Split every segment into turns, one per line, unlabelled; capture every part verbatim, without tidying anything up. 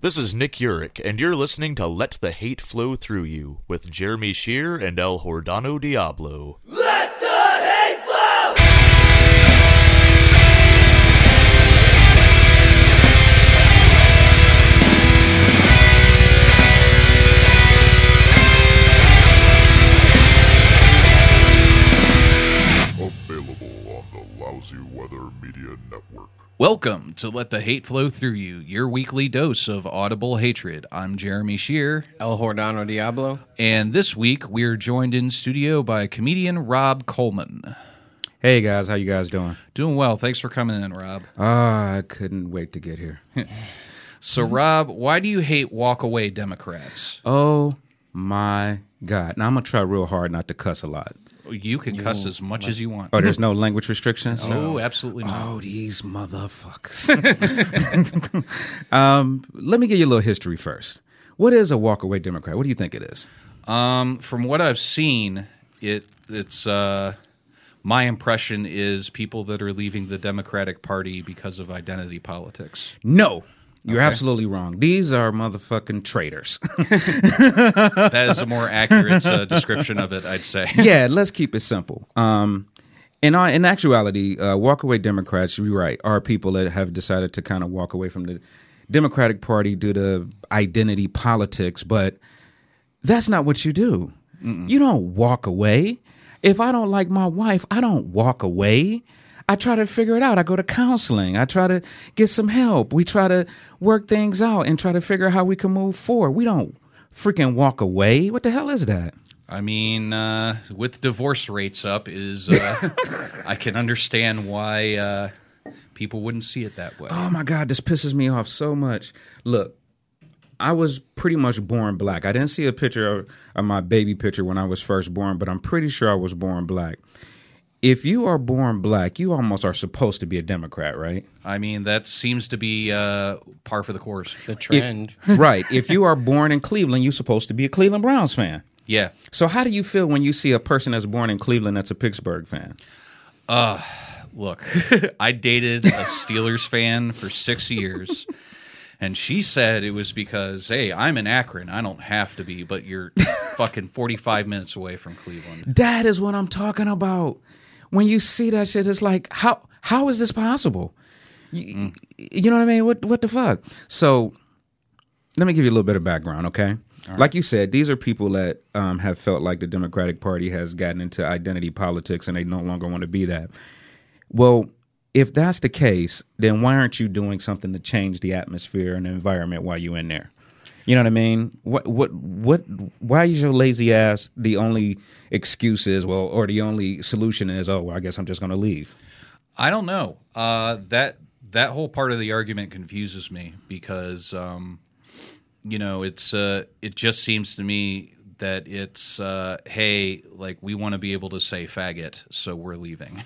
This is Nick Urich, and you're listening to Let the Hate Flow Through You with Jeremy Shear and El Hordano Diablo.
Let the hate flow!
Available on the Lousy Weather Media Network.
Welcome to Let the Hate Flow Through You, your weekly dose of audible hatred. I'm Jeremy Shear.
El Hordano Diablo.
And this week, we're joined in studio by comedian Rob Coleman.
Hey guys, how you guys doing?
Doing well. Thanks for coming in, Rob.
Ah, I couldn't wait to get here.
So, Rob, why do you hate walk-away Democrats?
Oh my God. Now I'm going to try real hard not to cuss a lot.
You can cuss as much as you want.
Oh, there's no language restrictions?
No, absolutely not.
Oh, these motherfuckers. um, let me give you a little history first. What is a walk-away Democrat? What do you think it is?
Um, from what I've seen, it it's uh, my impression is people that are leaving the Democratic Party because of identity politics.
No. You're
Okay.
absolutely wrong. These are motherfucking traitors.
That is a more accurate uh, description of it, I'd say.
Yeah, let's keep it simple. Um, in, our, in actuality, uh, walk-away Democrats, you're right, are people that have decided to kind of walk away from the Democratic Party due to identity politics, but that's not what you do. Mm-mm. You don't walk away. If I don't like my wife, I don't walk away. I try to figure it out. I go to counseling. I try to get some help. We try to work things out and try to figure out how we can move forward. We don't freaking walk away. What the hell is that?
I mean, uh, with divorce rates up, is uh, I can understand why uh, people wouldn't see it that way.
Oh my God, this pisses me off so much. Look, I was pretty much born black. I didn't see a picture of, of my baby picture when I was first born, but I'm pretty sure I was born black. If you are born black, you almost are supposed to be a Democrat, right?
I mean, that seems to be uh, par for the course.
The trend.
It, right. If you are born in Cleveland, you're supposed to be a Cleveland Browns fan.
Yeah.
So how do you feel when you see a person that's born in Cleveland that's a Pittsburgh fan?
Uh, look, I dated a Steelers fan for six years, and she said it was because, hey, I'm in Akron. I don't have to be, but you're fucking forty-five minutes away from Cleveland.
That is what I'm talking about. When you see that shit, it's like, how how is this possible? You, mm. you know what I mean? What what the fuck? So let me give you a little bit of background, okay? Right. Like you said, these are people that um, have felt like the Democratic Party has gotten into identity politics and they no longer want to be that. Well, if that's the case, then why aren't you doing something to change the atmosphere and the environment while you're in there? You know what I mean? What what what? Why is your lazy ass the only excuse is, well, or the only solution is, oh, well, I guess I'm just going to leave?
I don't know. Uh, that that whole part of the argument confuses me because, um, you know, it's uh, it just seems to me that it's, uh, hey, like we want to be able to say faggot, so we're leaving.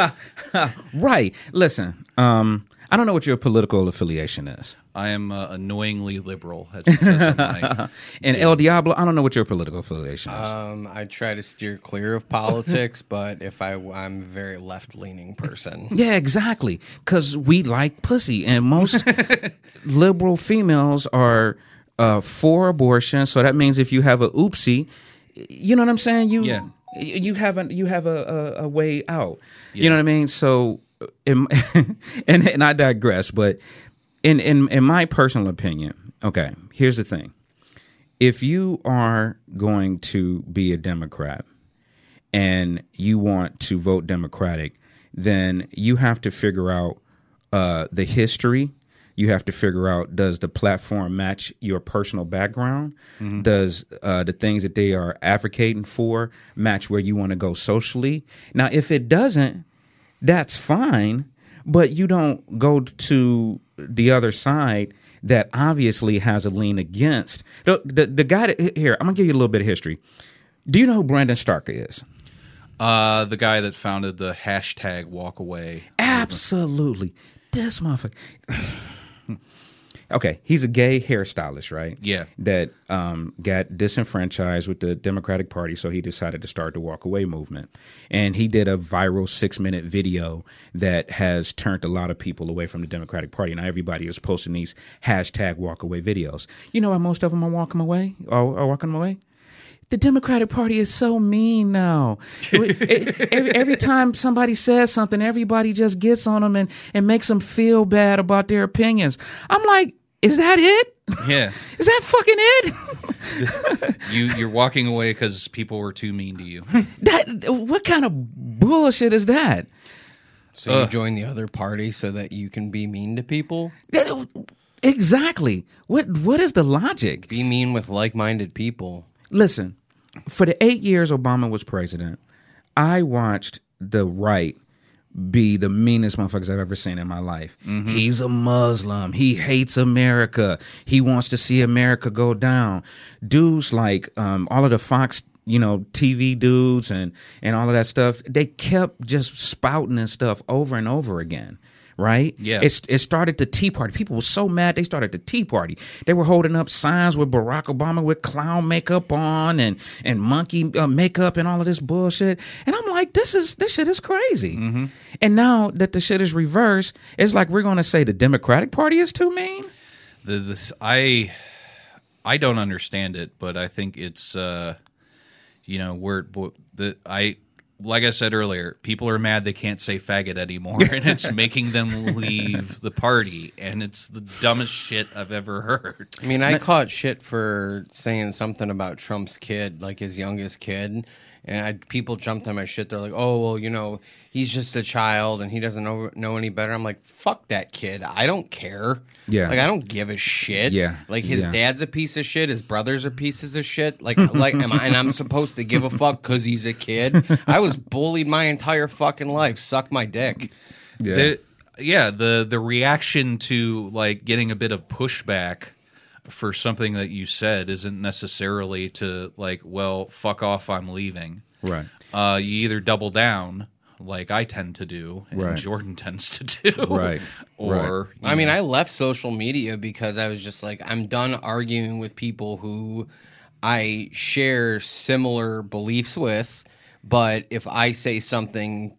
Right. Listen, um, I don't know what your political affiliation is.
I am uh, annoyingly liberal, as it says on my...
And El Diablo, I don't know what your political affiliation is.
Um, I try to steer clear of politics, but if I, I'm a very left-leaning person.
Yeah, exactly. Because we like pussy, and most liberal females are uh, for abortion. So that means if you have a oopsie, you know what I'm saying? You
yeah.
you have a you have a, a, a way out.
Yeah.
You know what I mean? So, in, and and I digress, but. In, in in my personal opinion, okay, here's the thing. If you are going to be a Democrat and you want to vote Democratic, then you have to figure out uh, the history. You have to figure out, does the platform match your personal background? Mm-hmm. Does uh, the things that they are advocating for match where you want to go socially? Now, if it doesn't, that's fine, but you don't go to the other side that obviously has a lean against. The, the, the guy that, here, I'm going to give you a little bit of history. Do you know who Brandon Stark is?
Uh, the guy that founded the hashtag walk away.
Absolutely. This motherfucker. okay, he's a gay hairstylist, right?
Yeah.
That um, got disenfranchised with the Democratic Party, so he decided to start the Walk Away movement. And he did a viral six-minute video that has turned a lot of people away from the Democratic Party. Now everybody is posting these hashtag Walk Away videos. You know why most of them are walking away? Are, are walking away? The Democratic Party is so mean now. every, every time somebody says something, everybody just gets on them and, and makes them feel bad about their opinions. I'm like, is that it?
Yeah.
Is that fucking it?
you, you're walking away because people were too mean to you.
That what kind of bullshit is that?
So you join the other party so that you can be mean to people?
That- Exactly. What What is the logic?
Be mean with like-minded people.
Listen, for the eight years Obama was president, I watched the right be the meanest motherfuckers I've ever seen in my life. Mm-hmm. He's a Muslim. He hates America. He wants to see America go down. Dudes like um, all of the Fox, you know, T V dudes and, and all of that stuff, they kept just spouting and stuff over and over again. Right?
Yeah.
It's, it started the Tea Party. People were so mad they started the Tea Party. They were holding up signs with Barack Obama with clown makeup on and and monkey uh, makeup and all of this bullshit. And I'm like, this is this shit is crazy. Mm-hmm. And now that the shit is reversed, it's like we're going to say the Democratic Party is too mean.
The this I I don't understand it, but I think it's uh, you know we're the I. Like I said earlier, people are mad they can't say faggot anymore, and it's making them leave the party, and it's the dumbest shit I've ever heard.
I mean, I caught shit for saying something about Trump's kid, like his youngest kid, and I, people jumped on my shit. They're like, oh, well, you know, he's just a child, and he doesn't know, know any better. I'm like, fuck that kid. I don't care.
Yeah.
Like, I don't give a shit.
Yeah.
Like, his
Yeah.
dad's a piece of shit. His brothers are pieces of shit. Like, like, am I, and I'm supposed to give a fuck because he's a kid? I was bullied my entire fucking life. Suck my dick.
Yeah.
The, yeah, the the reaction to like getting a bit of pushback for something that you said isn't necessarily to like, well, fuck off, I'm leaving.
Right.
Uh, you either double down, like I tend to do, and
Right.
Jordan tends to do,
Right.
or you
I mean,
know,
I left social media because I was just like, I'm done arguing with people who I share similar beliefs with. But if I say something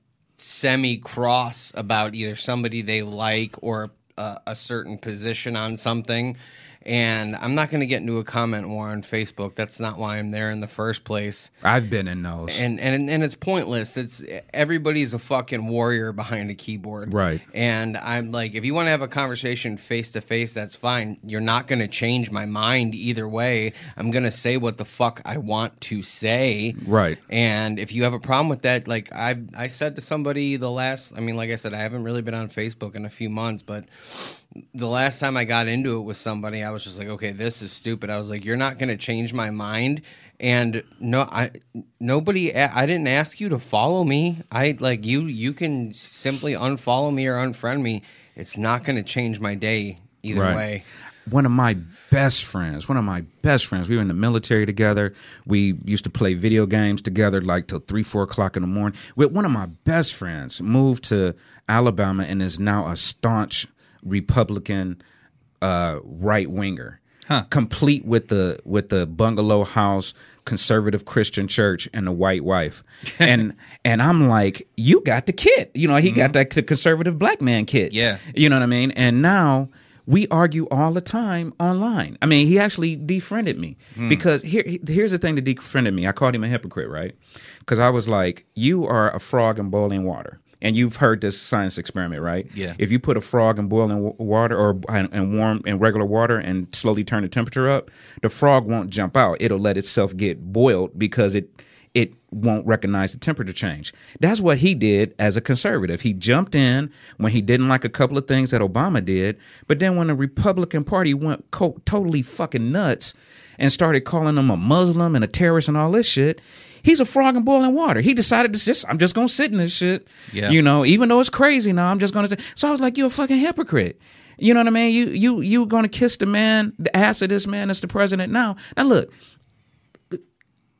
semi-cross about either somebody they like or a, a certain position on something, and I'm not going to get into a comment war on Facebook. That's not why I'm there in the first place.
I've been in those.
And and and it's pointless. It's everybody's a fucking warrior behind a keyboard.
Right.
And I'm like, if you want to have a conversation face to face, that's fine. You're not going to change my mind either way. I'm going to say what the fuck I want to say.
Right.
And if you have a problem with that, like I I said to somebody the last, I mean, like I said, I haven't really been on Facebook in a few months, but the last time I got into it with somebody, I was just like, okay, this is stupid. I was like, you're not going to change my mind. And no, I nobody, I didn't ask you to follow me. I like you, you can simply unfollow me or unfriend me. It's not going to change my day either
Right.
way.
One of my best friends, one of my best friends, we were in the military together. We used to play video games together like till three, four o'clock in the morning. With one of my best friends moved to Alabama and is now a staunch Republican uh, right winger,
Huh.
complete with the with the bungalow house, conservative Christian church, and the white wife. and and I'm like, you got the kit. You know, he got that conservative black man kit.
Yeah.
You know what I mean? And now we argue all the time online. I mean, he actually defriended me because here here's the thing that defriended me. I called him a hypocrite, right? Because I was like, you are a frog in boiling water. And you've heard this science experiment, right?
Yeah.
If you put a frog in boiling w- water or in warm in regular water and slowly turn the temperature up, the frog won't jump out. It'll let itself get boiled because it it won't recognize the temperature change. That's what he did as a conservative. He jumped in when he didn't like a couple of things that Obama did, but then when the Republican Party went co- totally fucking nuts and started calling him a Muslim and a terrorist and all this shit, he's a frog in boiling water. He decided to just, I'm just going to sit in this shit.
Yeah.
You know, even though it's crazy now, I'm just going to. So I was like, you're a fucking hypocrite. You know what I mean? You you you going to kiss the man, the ass of this man that's the president now. Now look,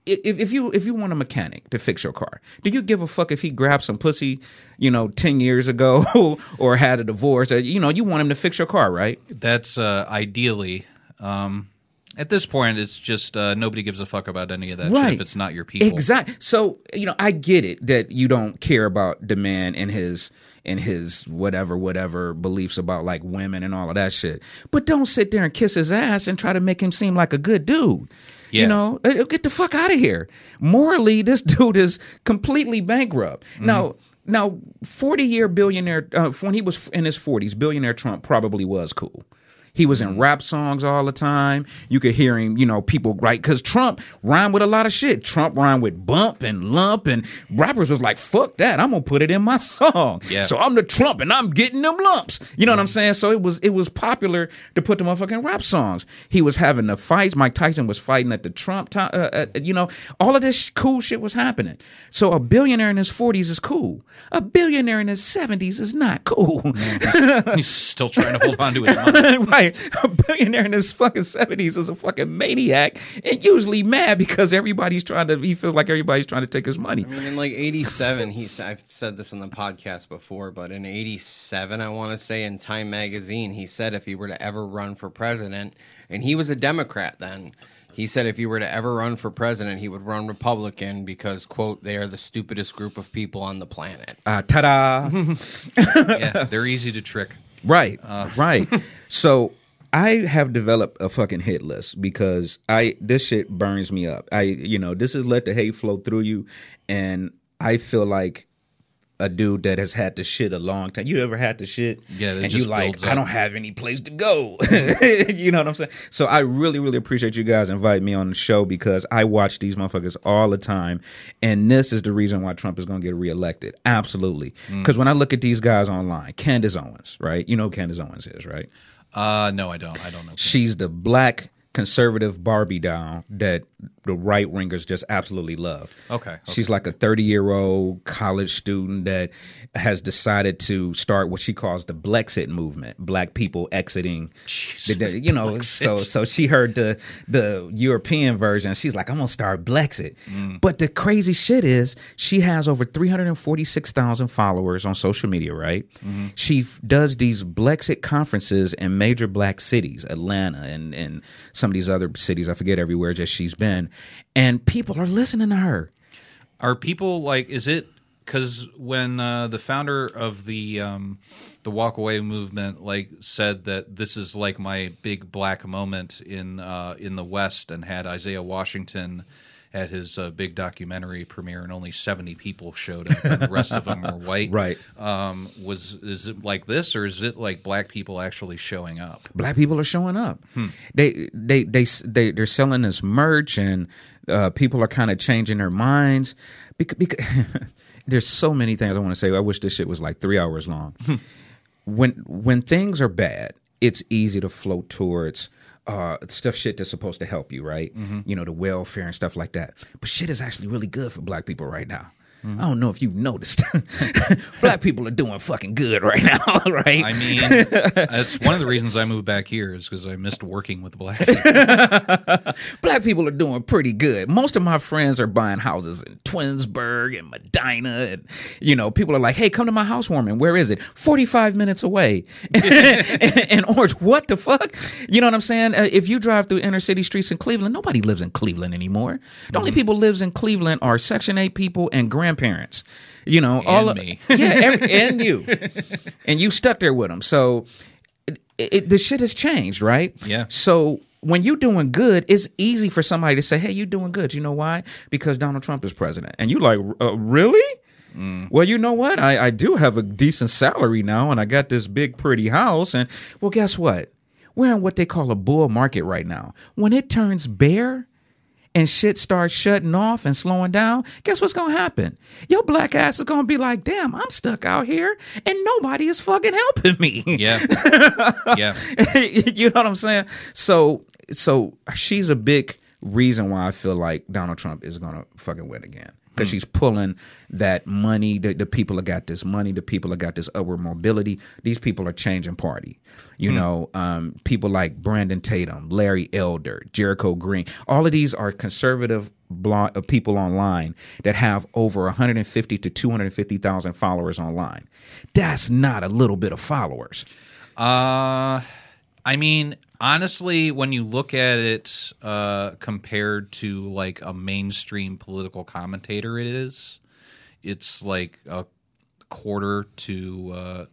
if, if you if you want a mechanic to fix your car, do you give a fuck if he grabbed some pussy, you know, ten years ago or had a divorce? Or, you know, you want him to fix your car, right?
That's uh, ideally. Um, at this point, it's just uh, nobody gives a fuck about any of that
Right.
shit if it's not your people.
Exactly. So, you know, I get it that you don't care about the man and his and his whatever, whatever beliefs about like women and all of that shit. But don't sit there and kiss his ass and try to make him seem like a good dude.
Yeah.
You know, Uh, get the fuck out of here. Morally, this dude is completely bankrupt.
Mm-hmm.
Now, now, forty year billionaire, uh, when he was in his forties, billionaire Trump probably was cool. He was in rap songs all the time. You could hear him, you know, people write, because Trump rhymed with a lot of shit. Trump rhymed with bump and lump, and rappers was like, fuck that, I'm gonna put it in my song.
Yeah.
So I'm the Trump and I'm getting them lumps. You know what I'm saying? So it was it was popular to put the motherfucking rap songs. He was having the fights. Mike Tyson was fighting at the Trump time. Uh, uh, you know, all of this cool shit was happening. So a billionaire in his forties is cool. A billionaire in his seventies is not cool.
He's still trying to hold on to his money.
Right. A billionaire in his fucking seventies is a fucking maniac and usually mad because everybody's trying to, he feels like everybody's trying to take his money.
I mean, in like eighty-seven, he's, I've said this on the podcast before, but in eighty-seven, I want to say, in Time Magazine, he said if he were to ever run for president, and he was a Democrat then, he said if he were to ever run for president, he would run Republican because, quote, they are the stupidest group of people on the planet.
Uh, ta-da.
Yeah, they're easy to trick.
Right, right. So I have developed a fucking hit list because I this shit burns me up. I you know this is let the hate flow through you, and I feel like a dude that has had to shit a long time. You ever had to shit?
Yeah, that
and
just
you like
builds
I
up.
don't have any place to go. You know what I'm saying? So I really really appreciate you guys inviting me on the show because I watch these motherfuckers all the time, and this is the reason why Trump is going to get reelected. Absolutely, because when I look at these guys online, Candace Owens, right? You know who Candace Owens is, right?
Uh, no, I don't. I don't know.
She's the black conservative Barbie doll that the right wingers just absolutely love.
Okay, okay.
She's like a thirty year old college student that has decided to start what she calls the Blexit movement, black people exiting.
Jesus,
the, you know, so so she heard the the European version. She's like, I'm gonna start Blexit.
Mm.
But the crazy shit is she has over three hundred forty-six thousand followers on social media, right?
Mm-hmm.
She f- does these Blexit conferences in major black cities, Atlanta and, and some of these other cities, I forget everywhere just she's been. And people are listening to her.
Are people like? Is it because when uh, the founder of the um, the Walk Away movement like said that this is like my big black moment in uh, in the West, and had Isaiah Washington at his uh, big documentary premiere, and only seventy people showed up, and the rest of them were white.
Right.
Um, was is it like this, or is it like black people actually showing up?
Black people are showing up. They they they they they're selling this merch, and uh, people are kind of changing their minds. Because, because there's so many things I want to say. I wish this shit was like three hours long. when when things are bad, it's easy to float towards uh, stuff, shit that's supposed to help you, right? Mm-hmm. You know, the welfare and stuff like that. But shit is actually really good for black people right now. Mm-hmm. I don't know if you've noticed. Black people are doing fucking good right now, right?
I mean, that's one of the reasons I moved back here is because I missed working with black people.
Black people are doing pretty good. Most of my friends are buying houses in Twinsburg and Medina, and you know, people are like, "Hey, come to my housewarming. Where is it? Forty-five minutes away." In Orange. What the fuck? You know what I'm saying? Uh, if you drive through inner city streets in Cleveland, nobody lives in Cleveland anymore. The only people lives in Cleveland are Section eight people and grandparents. You know,
And
all of,
me.
yeah, every, and you, and you stuck there with them. So it, it, the shit has changed, right?
Yeah.
So when you're doing good, it's easy for somebody to say, "Hey, you're doing good." You know why? Because Donald Trump is president, and you like, uh, really? Mm. Well, you know what? I, I do have a decent salary now, and I got this big, pretty house. And well, guess what? We're in what they call a bull market right now. When it turns bear and shit starts shutting off and slowing down, guess what's going to happen? Your black ass is going to be like, damn, I'm stuck out here and nobody is fucking helping me.
Yeah. Yeah.
You know what I'm saying? So, so she's a big reason why I feel like Donald Trump is going to fucking win again. because she's pulling that money. The, the people that got this money, the people that got this upward mobility, these people are changing party. You mm. know, um, people like Brandon Tatum, Larry Elder, Jericho Green. All of these are conservative blog, uh, people online that have over one hundred fifty to two hundred fifty thousand followers online. That's not a little bit of followers.
Uh, I mean, honestly, when you look at it uh, compared to like a mainstream political commentator, it is. It's like a quarter to, uh,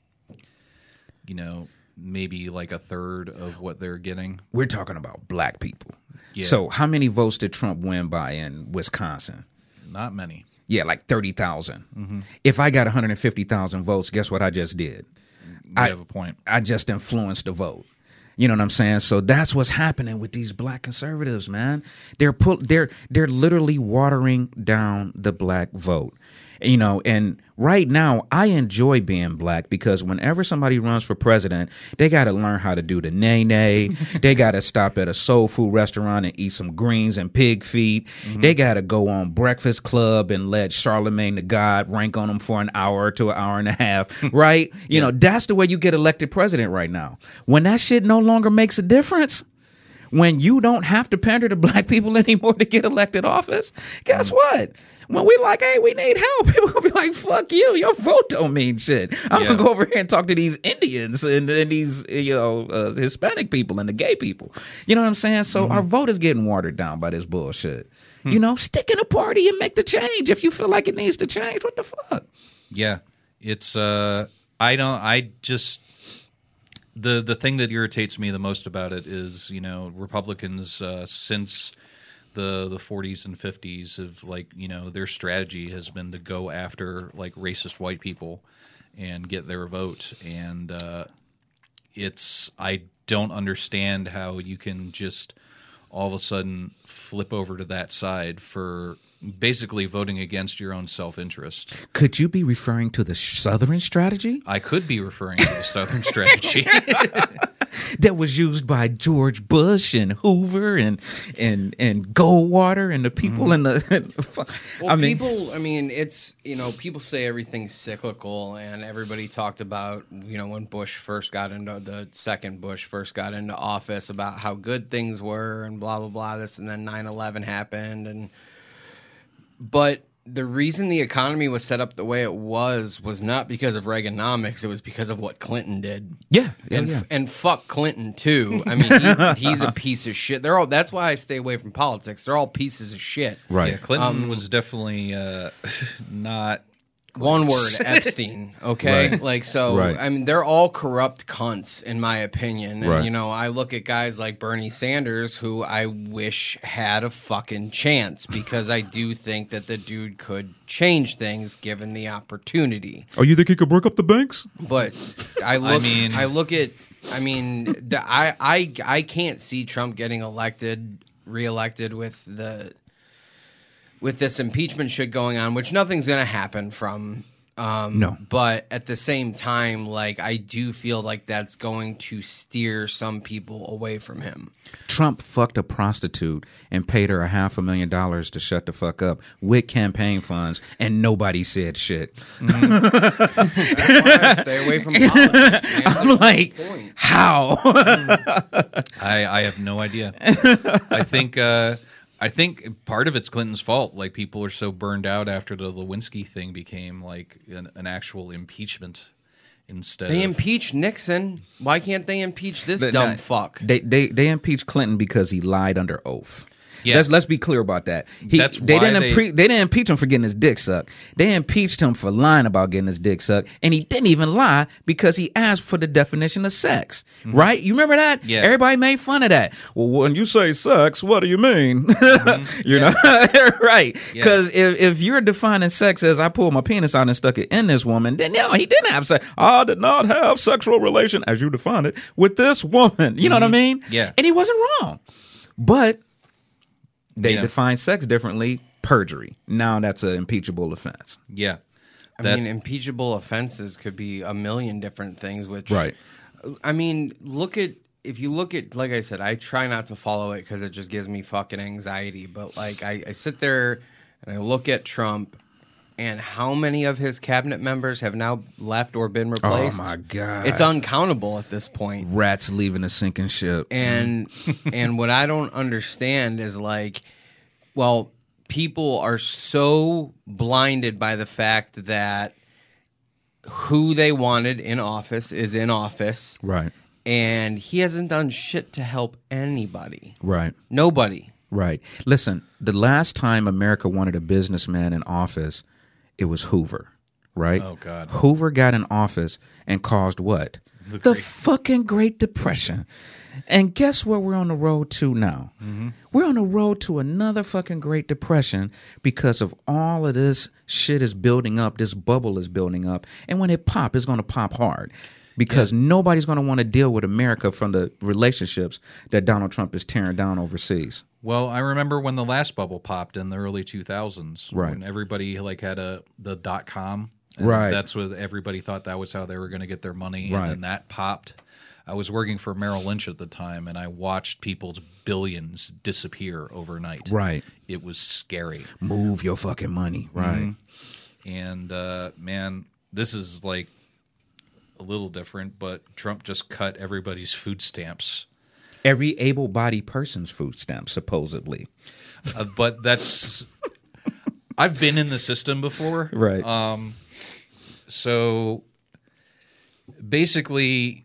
you know, maybe like a third of what they're getting.
We're talking about black people.
Yeah.
So how many votes did Trump win by in Wisconsin?
Not many.
Yeah, like thirty thousand.
Mm-hmm.
If I got one hundred fifty thousand votes, guess what I just did?
You
I
have a point.
I just influenced the vote. You know what I'm saying? So that's what's happening with these black conservatives, man. They're pull, they're they're literally watering down the black vote. You know, and right now I enjoy being black because whenever somebody runs for president, they got to learn how to do the nay nay. They got to stop at a soul food restaurant and eat some greens and pig feet. Mm-hmm. They got to go on Breakfast Club and let Charlemagne the God rank on them for an hour to an hour and a half, right? You yeah. know, that's the way you get elected president right now. When that shit no longer makes a difference, when you don't have to pander to black people anymore to get elected office, guess what? When we like, hey, we need help, people gonna be like, fuck you, your vote don't mean shit. I'm yeah. gonna go over here and talk to these Indians and, and these, you know, uh, Hispanic people and the gay people. You know what I'm saying? So mm-hmm. our vote is getting watered down by this bullshit. Hmm. You know, stick in a party and make the change if you feel like it needs to change. What the fuck?
Yeah, it's. Uh, I don't. I just. The the thing that irritates me the most about it is, you know, Republicans uh, since the the forties and fifties have, like, you know, their strategy has been to go after like racist white people and get their vote, and uh, it's I don't understand how you can just all of a sudden flip over to that side for basically voting against your own self-interest.
Could you be referring to the Southern strategy?
I could be referring to the Southern strategy.
That was used by George Bush and Hoover and and and Goldwater and the people mm-hmm. in the.
well, I mean, people. I mean, it's, you know, people say everything's cyclical, and everybody talked about, you know, when Bush first got into the second Bush first got into office about how good things were and blah blah blah. This and then nine eleven happened, and but. The reason the economy was set up the way it was was not because of Reaganomics. It was because of what Clinton did.
Yeah, yeah
and
yeah.
and fuck Clinton too. I mean, he, he's a piece of shit. They're all. That's why I stay away from politics. They're all pieces of shit.
Right.
Yeah, Clinton um, was definitely uh, not.
One word, Epstein, okay?
Right.
Like, so,
right.
I mean, they're all corrupt cunts, in my opinion. And,
right.
you know, I look at guys like Bernie Sanders, who I wish had a fucking chance, because I do think that the dude could change things given the opportunity.
Oh, you think he could break up the banks?
But I look,
I mean,
I look at, I mean, the, I, I, I can't see Trump getting elected, reelected with the... with this impeachment shit going on, which nothing's going to happen from. Um,
no.
But at the same time, like, I do feel like that's going to steer some people away from him.
Trump fucked a prostitute and paid her a half a million dollars to shut the fuck up with campaign funds, and nobody said shit.
Mm-hmm. That's why I stay away from politics, man.
I'm like, how?
I, I have no idea. I think... Uh, I think part of it's Clinton's fault. Like, people are so burned out after the Lewinsky thing became like an, an actual impeachment instead.
They
of...
impeached Nixon. Why can't they impeach this
But
dumb
not,
fuck?
They, they they impeached Clinton because he lied under oath.
Yeah.
Let's let's be clear about that. He,
That's
they
why
didn't
they...
impre- they didn't impeach him for getting his dick sucked. They impeached him for lying about getting his dick sucked, and he didn't even lie because he asked for the definition of sex. Mm-hmm. Right? You remember that?
Yeah.
Everybody made fun of that. Well, when you say sex, what do you mean?
Mm-hmm.
you
yeah.
know, right?
Yeah.
Because if if you're defining sex as I pulled my penis out and stuck it in this woman, then no, he didn't have sex. I did not have sexual relation, as you define it, with this woman. You know
mm-hmm.
what I mean?
Yeah.
And he wasn't wrong, but. They
yeah.
define sex differently. Perjury. Now that's an impeachable offense.
Yeah.
I
That...
mean, impeachable offenses could be a million different things, which,
right.
I mean, look at, if you look at, like I said, I try not to follow it because it just gives me fucking anxiety. But, like, I, I sit there and I look at Trump and how many of his cabinet members have now left or been replaced.
Oh, my God.
It's uncountable at this point.
Rats leaving a sinking ship.
And and what I don't understand is like, well, people are so blinded by the fact that who they wanted in office is in office.
Right.
And he hasn't done shit to help anybody.
Right.
Nobody.
Right. Listen, the last time America wanted a businessman in office, it was Hoover, right?
Oh, God.
Hoover got in office and caused what?
The,
the
great-
fucking Great Depression. And guess where we're on the road to now? Mm-hmm. We're on the road to another fucking Great Depression because of all of this shit is building up, this bubble is building up, and when it pop, it's going to pop hard. Because yeah. nobody's going to want to deal with America from the relationships that Donald Trump is tearing down overseas.
Well, I remember when the last bubble popped in the early two thousands,
right?
When everybody like had a the dot com,
and right?
That's what everybody thought that was how they were going to get their money,
right.
And then that popped. I was working for Merrill Lynch at the time, and I watched people's billions disappear overnight.
Right,
it was scary.
Move your fucking money, right?
Mm-hmm. And uh, man, this is like a little different, but Trump just cut everybody's food stamps.
Every able-bodied person's food stamps, supposedly.
Uh, but that's... I've been in the system before.
Right.
Um, so basically,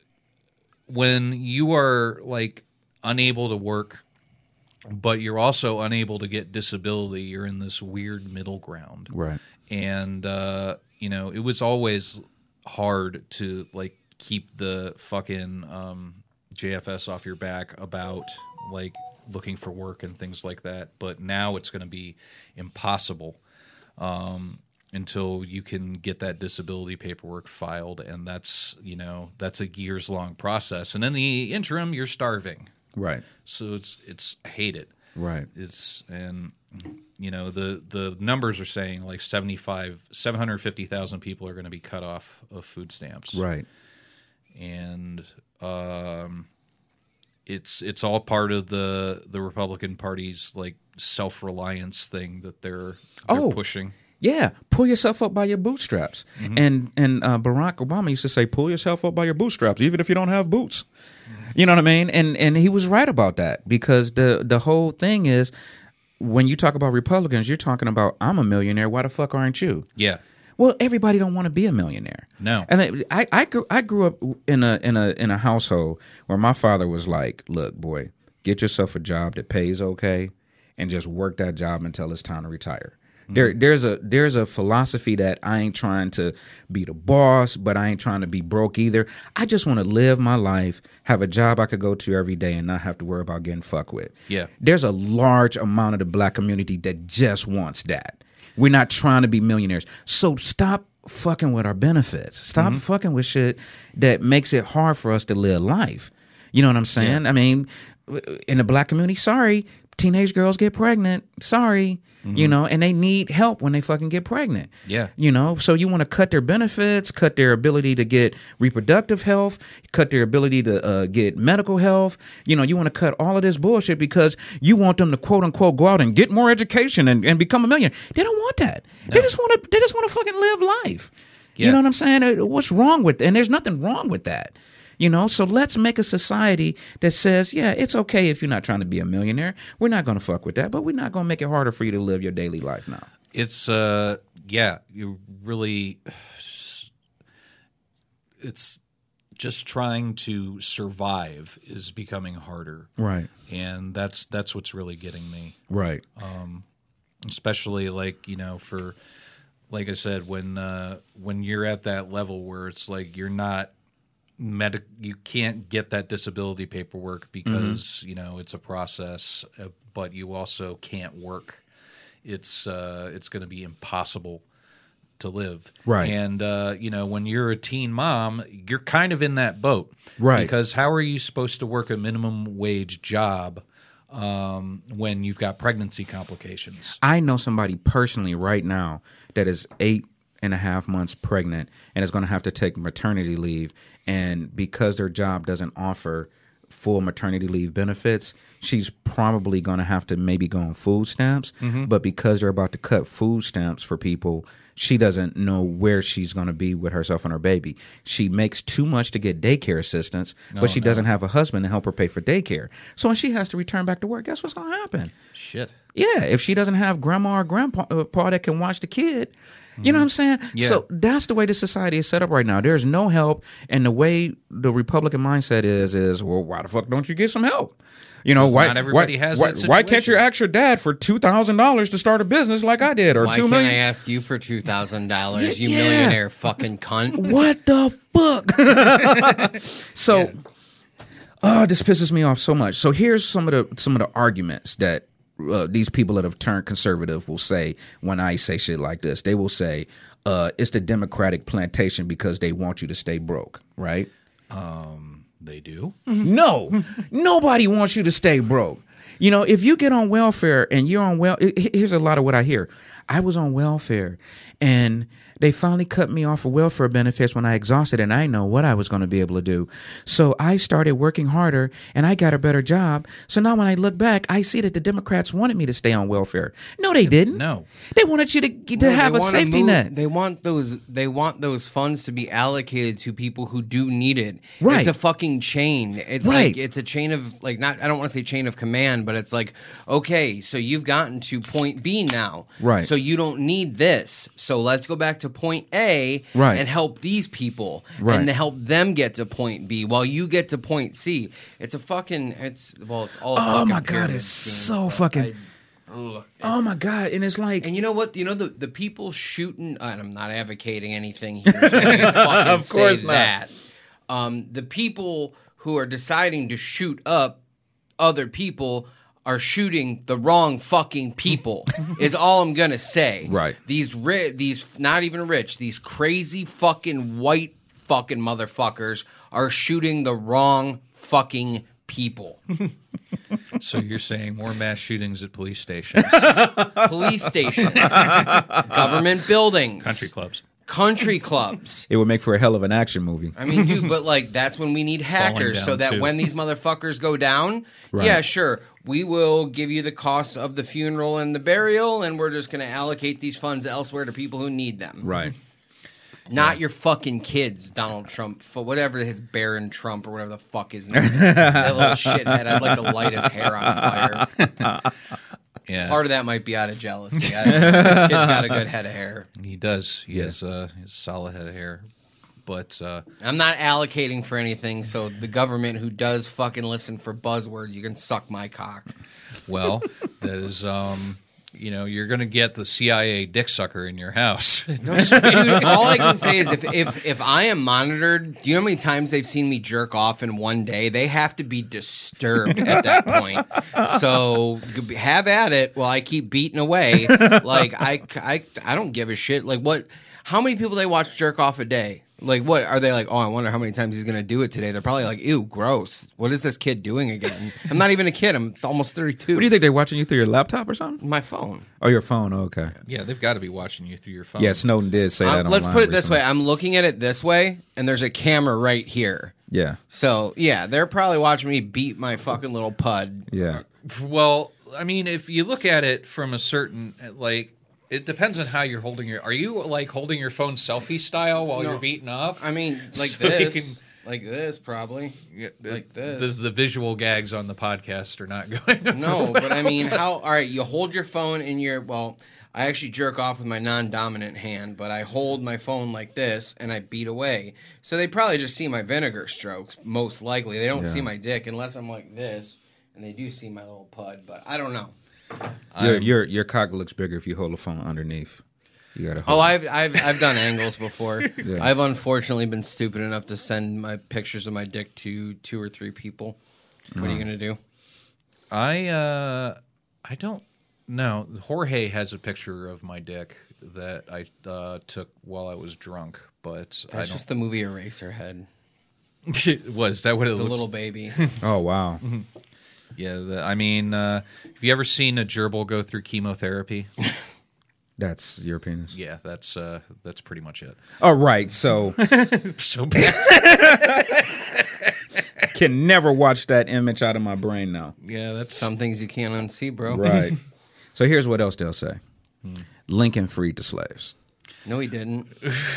when you are, like, unable to work, but you're also unable to get disability, you're in this weird middle ground.
Right.
And, uh, you know, it was always hard to, like, keep the fucking... Um, J F S off your back about like looking for work and things like that, but now it's going to be impossible um, until you can get that disability paperwork filed, and that's you know that's a years long process. And in the interim, you're starving,
right?
So it's it's I hate it,
right?
It's and you know the the numbers are saying like seventy-five, seven hundred fifty thousand people are going to be cut off of food stamps,
right?
And um, it's it's all part of the the Republican Party's like self-reliance thing that they're, they're
oh,
pushing.
Yeah, pull yourself up by your bootstraps. Mm-hmm. And and uh, Barack Obama used to say, "Pull yourself up by your bootstraps, even if you don't have boots." Mm-hmm. You know what I mean? And and he was right about that because the the whole thing is when you talk about Republicans, you're talking about I'm a millionaire. Why the fuck aren't you?
Yeah.
Well, everybody don't want to be a millionaire.
No,
and I, I grew I grew up in a in a in a household where my father was like, "Look, boy, get yourself a job that pays okay, and just work that job until it's time to retire." Mm-hmm. There there's a there's a philosophy that I ain't trying to be the boss, but I ain't trying to be broke either. I just want to live my life, have a job I could go to every day, and not have to worry about getting fucked with.
Yeah,
there's a large amount of the black community that just wants that. We're not trying to be millionaires. So stop fucking with our benefits. Stop mm-hmm. fucking with shit that makes it hard for us to live life. You know what I'm saying? Yeah. I mean, in the black community, sorry, teenage girls get pregnant. Sorry. Mm-hmm. You know, and they need help when they fucking get pregnant.
Yeah.
You know, so you want to cut their benefits, cut their ability to get reproductive health, cut their ability to uh, get medical health. You know, you want to cut all of this bullshit because you want them to quote unquote go out and get more education and, and become a millionaire. They don't want that. No. They just want to. They just want to fucking live life. Yeah. You know what I'm saying? What's wrong with? And there's nothing wrong with that. You know, so let's make a society that says, yeah, it's okay if you're not trying to be a millionaire. We're not going to fuck with that, but we're not going to make it harder for you to live your daily life now.
It's, uh, yeah, you really, it's just trying to survive is becoming harder.
Right.
And that's, that's what's really getting me.
Right.
Um, especially like, you know, for, like I said, when, uh, when you're at that level where it's like, you're not, Medic, you can't get that disability paperwork because mm-hmm. you know it's a process, uh, but you also can't work. It's uh, it's going to be impossible to live,
right?
And uh, you know when you're a teen mom, you're kind of in that boat,
right?
Because how are you supposed to work a minimum wage job um, when you've got pregnancy complications?
I know somebody personally right now that is eight and a half months pregnant and is going to have to take maternity leave. And because their job doesn't offer full maternity leave benefits, she's probably going to have to maybe go on food stamps. Mm-hmm. But because they're about to cut food stamps for people, she doesn't know where she's going to be with herself and her baby. She makes too much to get daycare assistance,
No,
but she
no.
doesn't have a husband to help her pay for daycare. So when she has to return back to work, guess what's going to happen?
Shit.
Yeah, if she doesn't have grandma or grandpa uh, pa that can watch the kid, you know what I'm saying?
Yeah.
So that's the way the society is set up right now. There's no help, and the way the Republican mindset is is, well, why the fuck don't you get some help? You know,
'Cause
why?
not everybody
why,
has
why,
that
why can't you
situation.
ask your dad for two thousand dollars to start a business like I did, or
Why
two
can't
million?
I ask you for two thousand dollars, you
Yeah.
millionaire fucking cunt?
What the fuck? So, oh, this pisses me off so much. So here's some of the some of the arguments that uh, these people that have turned conservative will say when I say shit like this. They will say uh, it's the Democratic plantation because they want you to stay broke, right?
They do.
No, nobody wants you to stay broke. You know, if you get on welfare and you're on well, here's a lot of what I hear. I was on welfare and they finally cut me off of welfare benefits when I exhausted and I didn't know what I was going to be able to do. So I started working harder and I got a better job. So now when I look back, I see that the Democrats wanted me to stay on welfare. No, they didn't.
No.
They wanted you to, to
Well,
have
they
a
wanna
safety
move-
net.
They want those. They want those funds to be allocated to people who do need it.
Right.
It's a fucking chain. It's
Right.
like it's a chain of like not. I don't want to say chain of command, but it's like okay, so you've gotten to point B now.
Right.
So you don't need this. So let's go back to point A.
Right.
And help these people.
Right.
And to help them get to point B while you get to point C. It's a fucking. It's well. It's all. a
Oh
fucking
my God,
pyramid
it's
scheme,
so
but
fucking-
I- ugh.
Oh my God. And it's like,
And you know what? You know the, the people shooting. And I'm not advocating anything here. So I can fucking
Of course
say
not.
That. Um, the people who are deciding to shoot up other people are shooting the wrong fucking people. is all I'm gonna say.
Right.
These ri- these not even rich. These crazy fucking white fucking motherfuckers are shooting the wrong fucking people.
So you're saying more mass shootings at police stations,
Police stations, government buildings,
country clubs.
country clubs.
it would make for a hell of an action movie.
I mean, dude, but like that's when we need hackers so
down,
that
too.
when these motherfuckers go down,
Right.
yeah, sure, we will give you the costs of the funeral and the burial, and we're just going to allocate these funds elsewhere to people who need them.
Right.
Not your fucking kids, Donald Trump, for whatever his Baron Trump or whatever the fuck his name is. That little shithead, I'd like to light his hair on fire.
Yeah,
Part of that might be out of jealousy. I don't know. The kid's got a good head of hair.
he does. He has uh, his solid head of hair, but uh,
I'm not allocating for anything, so the government who does fucking listen for buzzwords, you can suck my cock.
well, that is um, you know, you're gonna get the C I A dick sucker in your house.
Dude, all I can say is if, if if I am monitored, do you know how many times they've seen me jerk off in one day? They have to be disturbed at that point. So have at it while I keep beating away. Like I, I, I don't give a shit. Like what? How many people they watch jerk off a day? Like what are they like? Oh, I wonder how many times he's gonna do it today. They're probably like, ew, gross. What is this kid doing again? I'm not even a kid. I'm almost thirty-two.
What do you think? They're watching you through your laptop or something?
My phone.
Oh, your phone. Oh, okay.
Yeah, they've got to be watching you through your phone.
Yeah, Snowden did say that
Um, let's
online
put it this
recently.
way. I'm looking at it this way, and there's a camera right here.
Yeah.
So yeah, they're probably watching me beat my fucking little pud.
Yeah.
Well, I mean, if you look at it from a certain like. It depends on how you're holding your. Are you like holding your phone selfie style while
No.
you're beating off?
I mean, like
So you
this,
can-
like this, probably.
Yeah,
like
the,
this.
The, visual gags on the podcast are not going. over
No,
well.
but I mean, how? All right, you hold your phone in your. Well, I actually jerk off with my non-dominant hand, but I hold my phone like this and I beat away. So they probably just see my vinegar strokes. Most likely, they don't
Yeah.
see my dick unless I'm like this, and they do see my little pud. But I don't know.
Your, your your cock looks bigger if you hold the phone underneath. You gotta hold
Oh, I've I've I've done angles before.
Yeah.
I've unfortunately been stupid enough to send my pictures of my dick to two or three people. What are you gonna do?
I uh, I don't know. Jorge has a picture of my dick that I uh, took while I was drunk, but I
That's
don't.
just the movie Eraserhead.
Was that what it
The
looks?
little baby.
Oh wow.
Yeah, the, I mean, uh, have you ever seen a gerbil go through chemotherapy?
That's your penis.
Yeah, that's uh, that's pretty much it.
All right. So
So bad.
can never watch that image out of my brain now.
Yeah, that's
Some things you can't unsee, bro.
Right. So here's what else they'll say. Lincoln freed the slaves.
No, he didn't.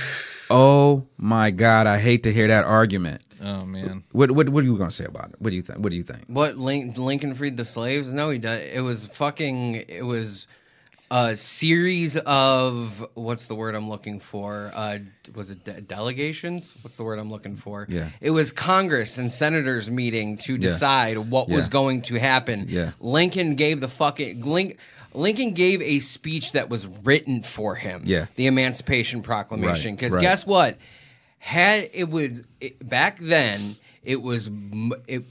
Oh my God, I hate to hear that argument.
Oh man.
What what what are you going to say about it? What do you think? What do you think?
What, Lin- Lincoln freed the slaves? No, he did. It was fucking. It was a series of what's the word I'm looking for? Uh, was it de- delegations? What's the word I'm looking for?
Yeah.
It was Congress and senators meeting to
Yeah.
decide what was
Yeah.
going to happen.
Yeah.
Lincoln gave the fucking Link, Lincoln gave a speech that was written for him.
Yeah.
The Emancipation Proclamation.
Right,
Because
right.
guess what? Had it was it, back then, it was m- it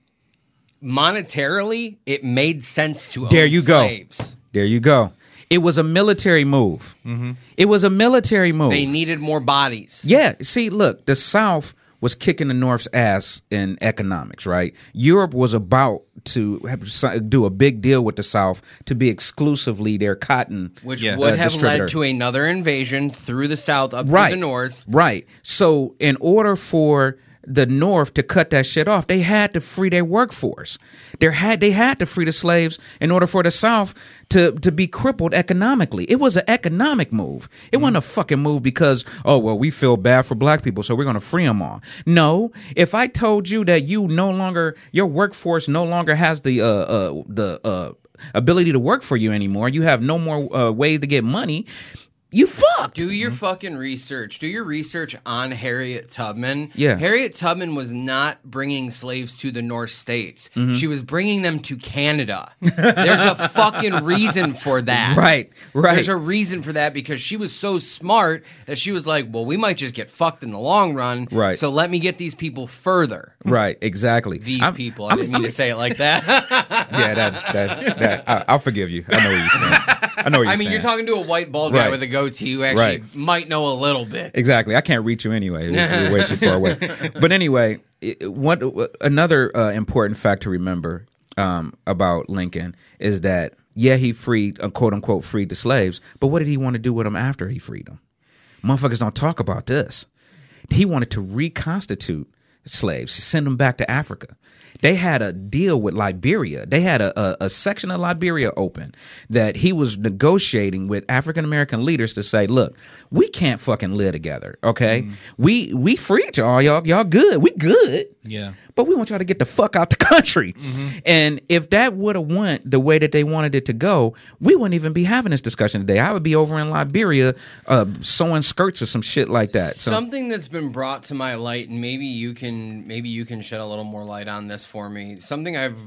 monetarily it made sense to
There
own
you go.
slaves.
There you go. It was a military move. It was a military move.
They needed more bodies.
Yeah. See, look, the South was kicking the North's ass in economics, right? Europe was about to have, to do a big deal with the South to be exclusively their cotton,
Which
Yeah.
would
uh,
have
distributor.
led to another invasion through the south up
right.
to the north.
Right. So, in order for the North to cut that shit off, they had to free their workforce. They had they had to free the slaves in order for the South to to be crippled economically. It was an economic move. It wasn't a fucking move because, oh well, we feel bad for black people, so we're going to free them all. No, if I told you that you no longer your workforce no longer has the uh, uh the uh ability to work for you anymore, you have no more uh, way to get money. You fucked.
Do your fucking research. Do your research on Harriet Tubman.
Yeah.
Harriet Tubman was not bringing slaves to the North States.
Mm-hmm.
She was bringing them to Canada. There's a fucking reason for that.
Right, right.
There's a reason for that because she was so smart that she was like, well, we might just get fucked in the long run.
Right.
So let me get these people further.
Right, exactly.
These
I'm-
people. I
I'm-
didn't mean
I'm-
to say it like that.
Yeah, that that, that I, I'll forgive you. I know where you stand. I know where you
I
stand.
mean, you're talking to a white bald guy
Right.
with a goatee who actually
Right.
might know a little bit.
Exactly. I can't reach you anyway. You're, you're way too far away. But anyway, it, what another uh, important fact to remember um, about Lincoln is that yeah, he freed uh, quote unquote freed the slaves, but what did he want to do with them after he freed them? Motherfuckers don't talk about this. He wanted to reconstitute slaves, send them back to Africa. They had a deal with Liberia. They had a, a, a section of Liberia open that he was negotiating with African American leaders to say, look, we can't fucking live together, okay? Mm. We we freed y'all, y'all, y'all good. We good.
Yeah.
But we want y'all to get the fuck out the country.
Mm-hmm.
And if that would have went the way that they wanted it to go, we wouldn't even be having this discussion today. I would be over in Liberia uh, sewing skirts or some shit like that. So,
Something that's been brought to my light, and maybe you can maybe you can shed a little more light on this for me. Something I've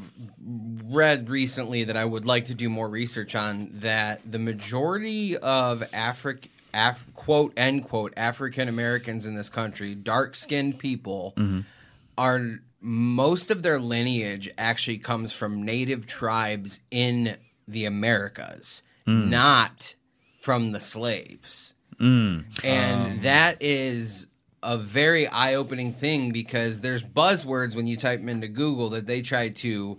read recently that I would like to do more research on, that the majority of African Af- quote end quote African Americans in this country, dark skinned people, mm-hmm. are most of their lineage actually comes from native tribes in the Americas, mm. not from the slaves.
Mm.
And
um.
that is a very eye-opening thing because there's buzzwords when you type them into Google that they try to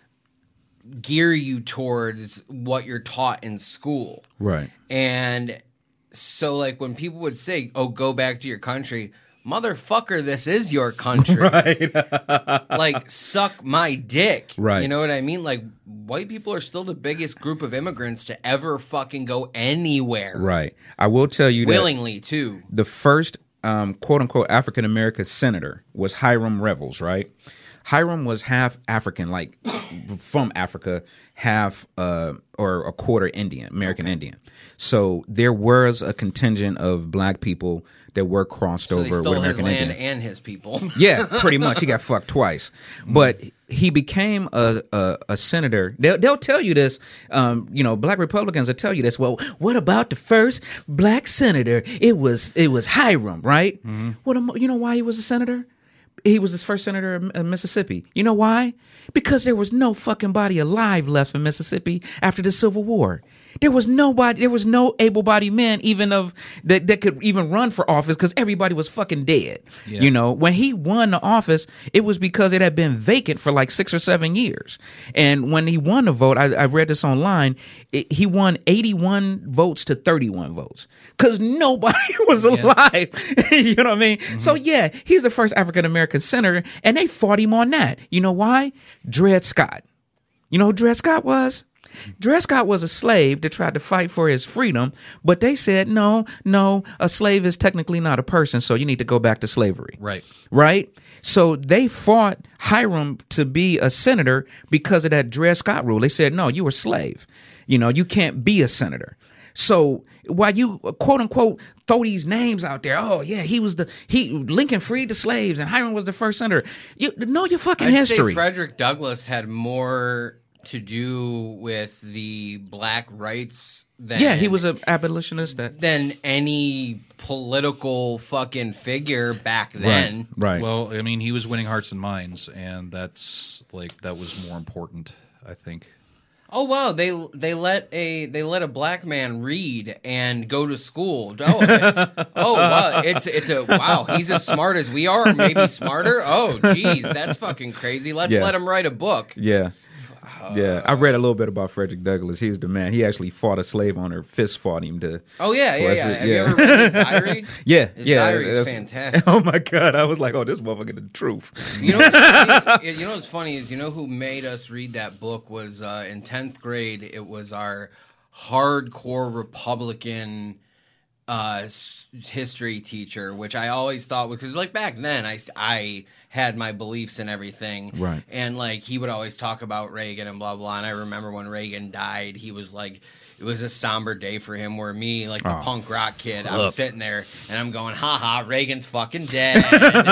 gear you towards what you're taught in school.
Right.
And so, like, when people would say, oh, go back to your country, motherfucker, this is your country.
Right.
Like, suck my dick.
Right.
You know what I mean? Like, white people are still the biggest group of immigrants to ever fucking go anywhere.
Right. I will tell you that
Willingly, too.
the first um, quote-unquote African-American senator was Hiram Revels, right? Hiram was half African, like from Africa, half uh, or a quarter Indian, American okay. Indian. So there was a contingent of black people that were crossed
so
over
they stole
with American
his land
Indian.
and his people.
Yeah, pretty much. He got fucked twice. But he became a a, a senator. They'll, they'll tell you this. Um, you know, black Republicans will tell you this. Well, what about the first black senator? It was it was Hiram, right? Mm-hmm. What you know why he was a senator? He was the first senator of Mississippi. You know why? Because there was no fucking body alive left in Mississippi after the Civil War. There was nobody. There was no able-bodied men even of that that could even run for office because everybody was fucking dead.
Yeah.
You know, when he won the office, it was because it had been vacant for like six or seven years. And when he won the vote, I, I read this online. It, he won eighty-one votes to thirty-one votes because nobody was alive. You know what I mean? Mm-hmm. So yeah, he's the first African American senator, and they fought him on that. You know why? Dred Scott. You know who Dred Scott was? Dred Scott was a slave that tried to fight for his freedom, but they said, no, no, a slave is technically not a person, so you need to go back to slavery.
Right.
Right? So they fought Hiram to be a senator because of that Dred Scott rule. They said, no, you were a slave. You know, you can't be a senator. So while you quote unquote throw these names out there, oh yeah, he was the he Lincoln freed the slaves and Hiram was the first senator. You know your fucking
I'd
history.
Say Frederick Douglass had more to do with the black rights than
yeah, he was an abolitionist that
than any political fucking figure back then.
Right. right.
Well, I mean, he was winning hearts and minds, and that's like that was more important, I think.
Oh wow, they they let a they let a black man read and go to school. Oh, okay. oh wow, it's it's a wow. He's as smart as we are, or maybe smarter. Oh, geez, that's fucking crazy. Let's
Yeah.
let him write a book.
Yeah. Yeah, I read a little bit about Frederick Douglass. He was the man. He actually fought a slave owner, fist fought him to.
Oh yeah,
for
yeah,
us
yeah.
to-
Have you ever read his diary?
Yeah,
His
yeah.
diary is
that's-
fantastic.
Oh my god, I was like, oh, this motherfucker the truth.
You know, what's funny? You know what's funny is you know who made us read that book was uh, in tenth grade. It was our hardcore Republican uh, s- history teacher, which I always thought was because like back then I I had my beliefs and everything,
Right.
And like he would always talk about Reagan and blah blah. And I remember when Reagan died, he was like. It was a somber day for him where me, like the
Oh,
punk rock kid, I'm
fuck.
sitting there and I'm going, haha, Reagan's fucking dead.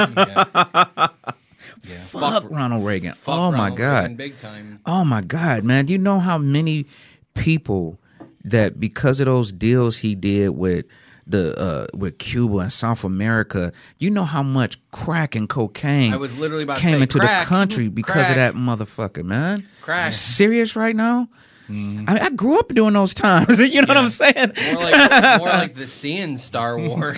Fuck Ronald Reagan.
Fuck
oh my
Ronald
god.
Reagan big time.
Oh my God, man! You know how many people that because of those deals he did with the uh, with Cuba and South America, you know how much crack and cocaine
I was literally about to
came
say
into
crack.
the country because
Crack.
of that motherfucker, man.
Crack.
You serious right now? I mean, I grew up during those times. You know what I'm saying?
More like more like the seeing Star Wars.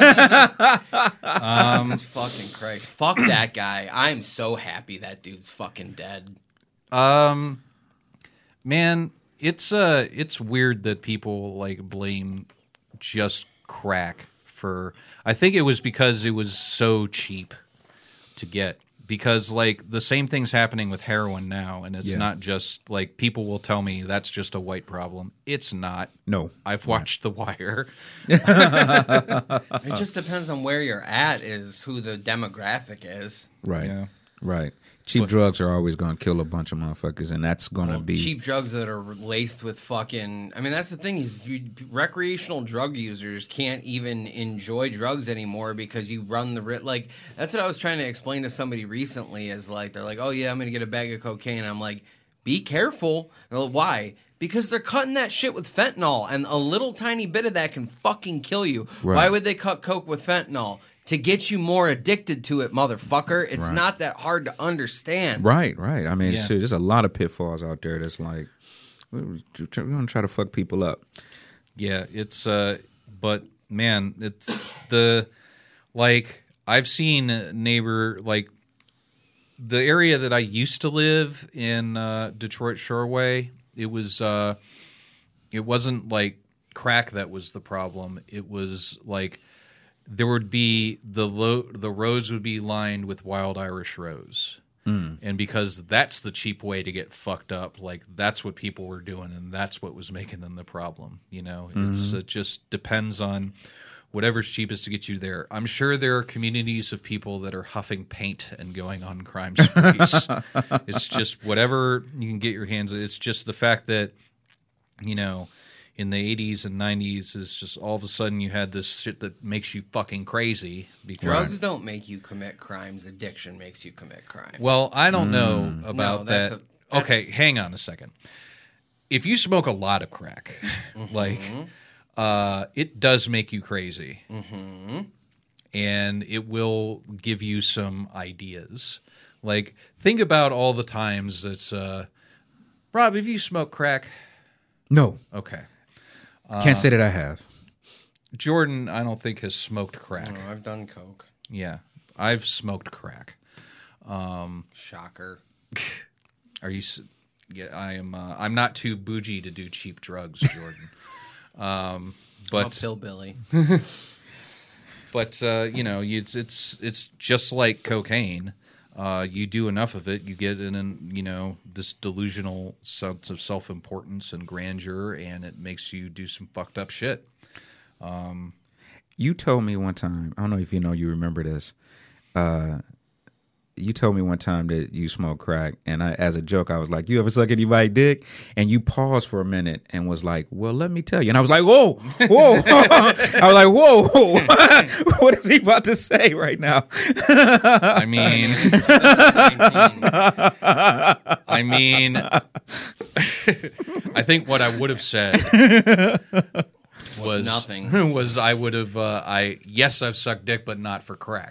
um, Jesus fucking Christ. Fuck that guy. I'm so happy that dude's fucking dead.
Um, man, it's uh, it's weird that people like blame just crack for. I think it was because it was so cheap to get. Because like the same thing's happening with heroin now, and it's
Yeah.
not just like people will tell me that's just a white problem. It's not.
No.
I've watched The Wire.
It just depends on where you're at is who the demographic is.
Right.
Yeah.
Right. Cheap drugs are always going to kill a bunch of motherfuckers, and that's going to be
Cheap drugs that are laced with fucking. I mean, that's the thing is, you, recreational drug users can't even enjoy drugs anymore because you run the risk. Like that's what I was trying to explain to somebody recently. Is like they're like, "Oh yeah, I'm gonna get a bag of cocaine." I'm like, "Be careful." Well, why? Because they're cutting that shit with fentanyl, and a little tiny bit of that can fucking kill you.
Right.
Why would they cut coke with fentanyl? To get you more addicted to it, motherfucker. It's
Right.
not that hard to understand.
right. Right. I mean,
Yeah.
shit, there's a lot of pitfalls out there. That's like we're going to try to fuck people up.
Yeah, it's uh but man, it's the like I've seen a neighbor like the area that I used to live in uh Detroit Shoreway, it was uh it wasn't like crack that was the problem. It was like there would be the lo- the roads would be lined with wild Irish rose. And because that's the cheap way to get fucked up, like that's what people were doing, and that's what was making them the problem. You know, it's it just depends on whatever's cheapest to get you there. I'm sure there are communities of people that are huffing paint and going on crime sprees. It's just whatever you can get your hands on. It's just the fact that, you know, in the eighties and nineties is just all of a sudden you had this shit that makes you fucking crazy. Because,
Drugs don't make you commit crimes. Addiction makes you commit crime.
well, I don't know about
No, that's
that.
a- that's-
Okay, hang on a second. If you smoke a lot of crack, like, uh, it does make you crazy. Mm-hmm. And it will give you some ideas. Like, think about all the times that's, uh, Rob, have you smoked crack?
No,
Okay.
can't say that I have.
Jordan, I don't think has smoked crack.
Oh, I've done coke.
Yeah, I've smoked crack.
Shocker.
Are you? s- Yeah, I am. Uh, I'm not too bougie to do cheap drugs, Jordan. um,
But
but
hillbilly.
but uh, you know, you- it's it's it's just like cocaine. Uh, you do enough of it, you get in, an, you know, this delusional sense of self-importance and grandeur, and it makes you do some fucked up shit.
You told me one time, I don't know if you know, you remember this. Uh, you told me one time that you smoke crack, and I, as a joke, I was like, "You ever suck anybody's dick?" And you paused for a minute and was like, "Well, let me tell you." And I was like, "Whoa, whoa!" I was like, "Whoa, what is he about to say right now?"
I mean, I mean, I think what I would have said was
nothing.
Was I would have uh, I yes I've sucked dick, but not for crack.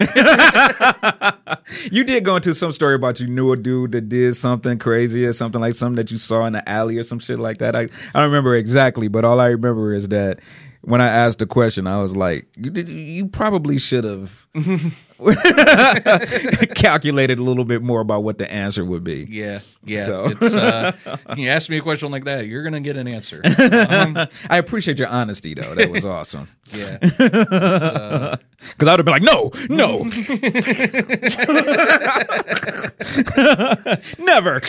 You did go into some story about you knew a dude that did something crazy or something like something that you saw in the alley or some shit like that. I, I don't remember exactly, but all I remember is that when I asked the question, I was like, you, did- you probably should have calculated a little bit more about what the answer would be.
Yeah, yeah.
So-
It's, uh, you ask me a question like that, you're gonna get an answer. Um,
I appreciate your honesty, though. That was awesome.
yeah,
Because I would have been like, no, no. Never.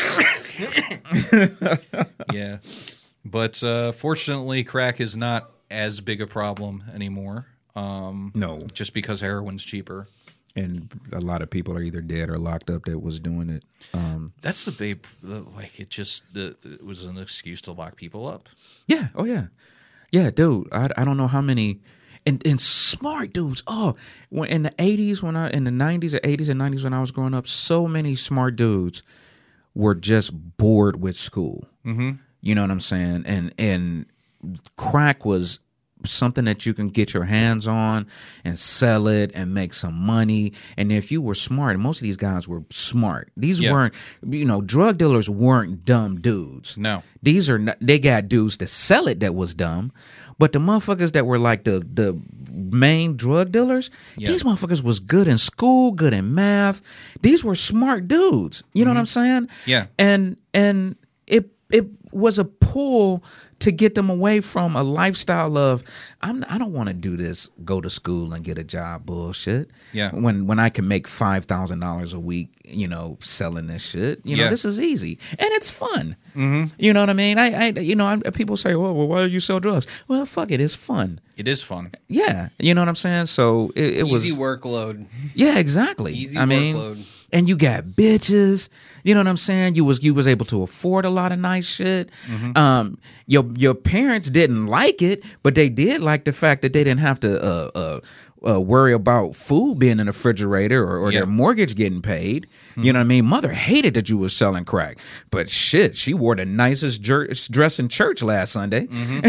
yeah. But uh, fortunately, crack is not as big a problem anymore. Um,
No.
just because heroin's cheaper.
And a lot of people are either dead or locked up that was doing it. Um,
That's the big, the- like it just the, it was an excuse to lock people up.
yeah. Oh, yeah. Yeah, dude. I, I don't know how many. And, and smart dudes. Oh, when in the eighties, when I in the nineties or eighties and nineties when I was growing up, so many smart dudes were just bored with school. Mm-hmm. You know what I'm saying? And and crack was something that you can get your hands on and sell it and make some money. And if you were smart, and most of these guys were smart. These
Yeah.
weren't, you know, drug dealers weren't dumb dudes.
No.
These are not, they got dudes to sell it that was dumb, but the motherfuckers that were like the the main drug dealers,
Yeah.
these motherfuckers was good in school, good in math. These were smart dudes. You know what I'm saying?
Yeah.
And and it it was a pull to get them away from a lifestyle of I'm I don't want to do this, go to school and get a job bullshit.
Yeah.
When when I can make five thousand dollars a week, you know, selling this shit. You know,
Yeah.
this is easy and it's fun. Mm-hmm. You know what I mean? I, I you know, I, people say, well, well, why do you sell drugs? Well, fuck it, it's fun.
It is fun.
Yeah, you know what I'm saying. So it, it was
Easy workload.
yeah, exactly.
Easy
I mean,
workload.
and you got bitches. You know what I'm saying? You was you was able to afford a lot of nice shit.
Mm-hmm.
Um, your your parents didn't like it, but they did like the fact that they didn't have to uh, uh, uh, worry about food being in the refrigerator or, or
Yeah.
their mortgage getting paid. You know what I mean? Mother hated that you was selling crack, but shit, she wore the nicest jer- dress in church last Sunday.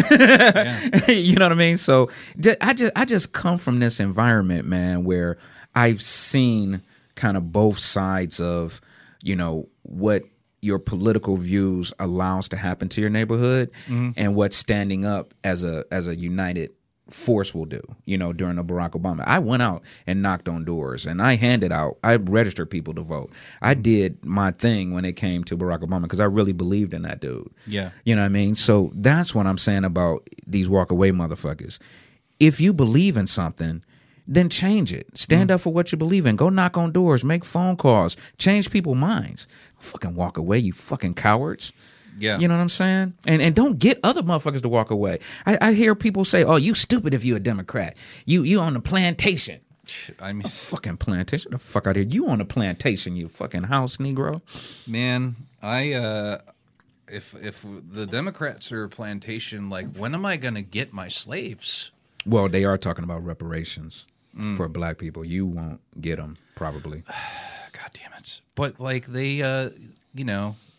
You know what I mean? So ju- I just I just come from this environment, man, where I've seen kind of both sides of, you know, what your political views allows to happen to your neighborhood and what standing up as a as a united force will do. You know, during the Barack Obama, I went out and knocked on doors and I handed out, I registered people to vote. I did my thing when it came to Barack Obama because I really believed in that dude.
Yeah.
You know what I mean? So that's what I'm saying about these walk away motherfuckers. If you believe in something, then change it. Stand up for what you believe in. Go knock on doors, make phone calls, change people's minds. Don't fucking walk away, you fucking cowards.
Yeah.
You know what I'm saying? And and don't get other motherfuckers to walk away. I, I hear people say, "Oh, you stupid if you a Democrat. You you on the plantation."
I mean,
Fucking plantation. Get the fuck out of here. You on the plantation, you fucking house Negro.
man, I uh, if if the Democrats are a plantation, like when am I gonna get my slaves?
Well, they are talking about reparations for black people. You won't get them, probably.
God damn it! But like they, uh, you know,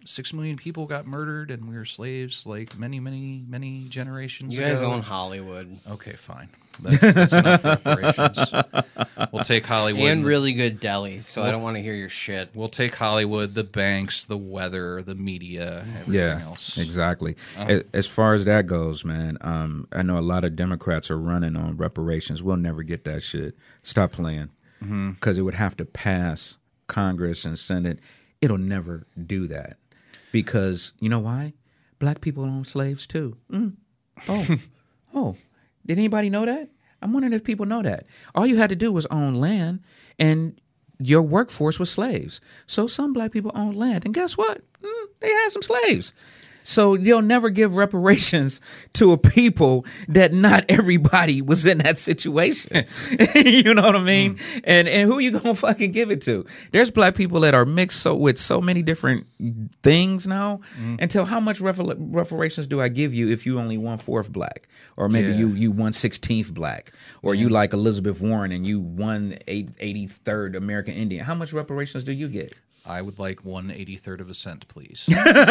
six million people got murdered and we were slaves like many, many, many generations
You
ago.
guys own Hollywood.
Okay, fine. That's, that's enough reparations. We'll take Hollywood.
And really good delis, so I don't want to hear your shit.
We'll take Hollywood, the banks, the weather, the media, everything
Yeah,
else.
exactly. A- As far as that goes, man, um, I know a lot of Democrats are running on reparations. We'll never get that shit. Stop playing. Because it would have to pass Congress and Senate. It'll never do that. Because, you know why? Black people own slaves too. Mm. Oh, oh. Did anybody know that? I'm wondering if people know that. All you had to do was own land, and your workforce was slaves. So some black people owned land, and guess what? Mm, they had some slaves. So you'll never give reparations to a people that not everybody was in that situation. You know what I mean? Mm. And and who you gonna fucking give it to? There's black people that are mixed so with so many different things now. Mm. Until how much refer- reparations do I give you if you only one fourth black, or maybe
Yeah.
you you one sixteenth black, or yeah. you like Elizabeth Warren and you one eighty-third American Indian? How much reparations do you get?
I would like one eighty-third of a cent, please.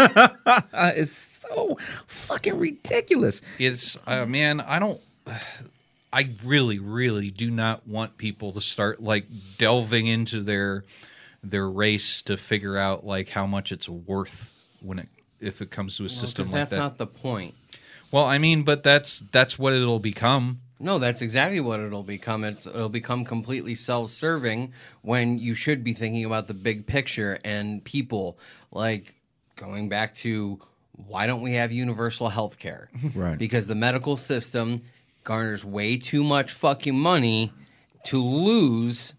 It's so fucking ridiculous.
It's, uh, man, I don't, I really, really do not want people to start, like, delving into their their race to figure out, like, how much it's worth when it, if it comes to a
Well,
system
'cause
like
that's
that.
not the point.
Well, I mean, but that's that's what it'll become.
No, that's exactly what it'll become. It's, it'll become completely self-serving when you should be thinking about the big picture and people. Like, going back to, why don't we have universal health care?
Right.
Because the medical system garners way too much fucking money to lose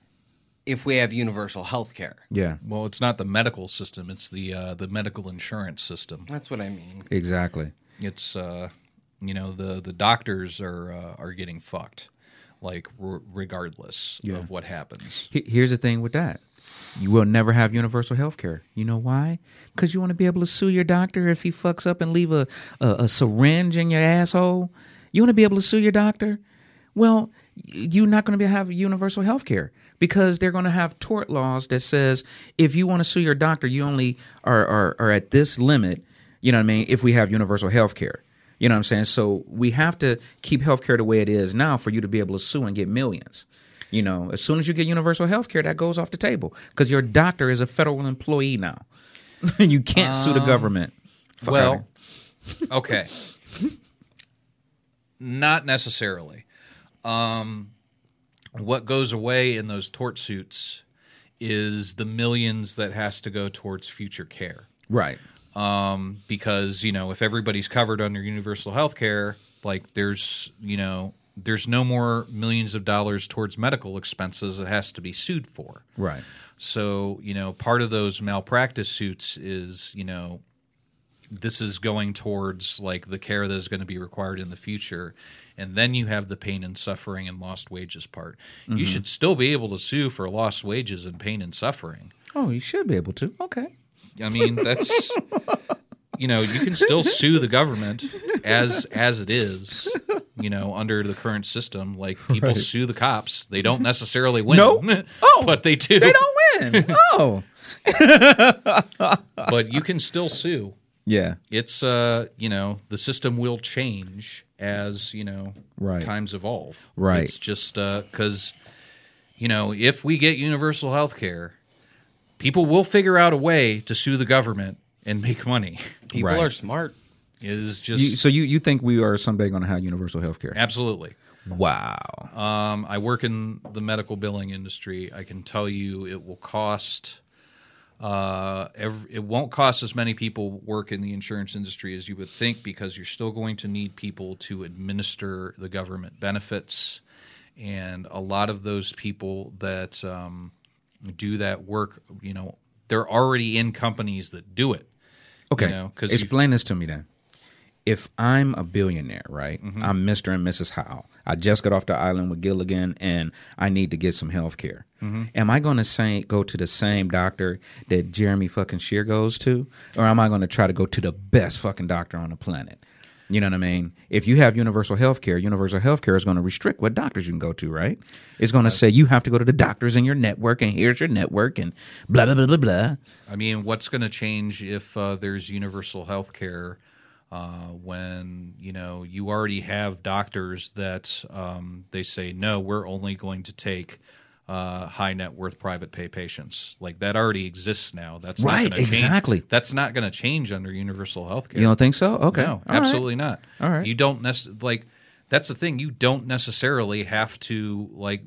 if we have universal health care.
Yeah,
Well, it's not the medical system; it's the uh, the medical insurance system.
That's what I mean.
exactly.
It's uh, you know the the doctors are uh, are getting fucked, like r- regardless
Yeah.
of what happens.
He- Here's the thing with that. You will never have universal health care. You know why? Because you want to be able to sue your doctor if he fucks up and leave a, a, a syringe in your asshole. You want to be able to sue your doctor? Well, y- you're not going to be have universal health care because they're going to have tort laws that says if you want to sue your doctor, you only are, are, are at this limit, you know what I mean, if we have universal health care. You know what I'm saying? So we have to keep healthcare the way it is now for you to be able to sue and get millions. You know, as soon as you get universal health care, that goes off the table because your doctor is a federal employee now. You can't sue the government. Fuck
Well,
outta
okay, not necessarily. Um, what goes away in those tort suits is the millions that has to go towards future care.
here. Right.
Um, because, you know, if everybody's covered under universal health care, like there's, you know, there's no more millions of dollars towards medical expenses it has to be sued for.
Right.
So, you know, part of those malpractice suits is, you know, this is going towards like the care that is going to be required in the future. And then you have the pain and suffering and lost wages part.
Mm-hmm.
You should still be able to sue for lost wages and pain and suffering.
Oh, you should be able to. Okay.
I mean, that's, you know, you can still sue the government as as it is, you know, under the current system. Like people
Right.
sue the cops. They don't necessarily win.
No. Oh,
but they do.
They don't win. Oh.
But you can still sue.
Yeah.
It's, uh, you know, the system will change as, you know,
Right.
times evolve.
Right.
It's just because, you know, if we get universal health care, people will figure out a way to sue the government and make money.
People
Right.
are smart.
It is just
You, so you, you think we are someday going to have universal health care?
absolutely.
Wow.
Um, I work in the medical billing industry. I can tell you it will cost. Uh, every, it won't cost as many people work in the insurance industry as you would think because you're still going to need people to administer the government benefits, and a lot of those people that um, do that work, you know, they're already in companies that do it.
Okay.
You know, 'cause you-
Explain this to me then. If I'm a billionaire, right?
Mm-hmm.
I'm Mister and Missus Howe. I just got off the island with Gilligan and I need to get some health care.
Mm-hmm.
Am I going to say go to the same doctor that Jeremy fucking Shear goes to? Or am I going to try to go to the best fucking doctor on the planet? You know what I mean? If you have universal health care, universal health care is going to restrict what doctors you can go to, right? It's going to say you have to go to the doctors in your network, and here's your network, and blah, blah, blah, blah, blah.
I mean, what's going to change if uh, there's universal health care uh, when, you know, you already have doctors that um, they say, no, we're only going to take uh, high net worth private pay patients. Like, that already exists now. That's
Right,
not gonna change.
exactly.
That's not going to change under universal health care.
You don't think so? Okay.
No,
All right.
absolutely not.
All right.
You don't nec- like that's the thing. You don't necessarily have to like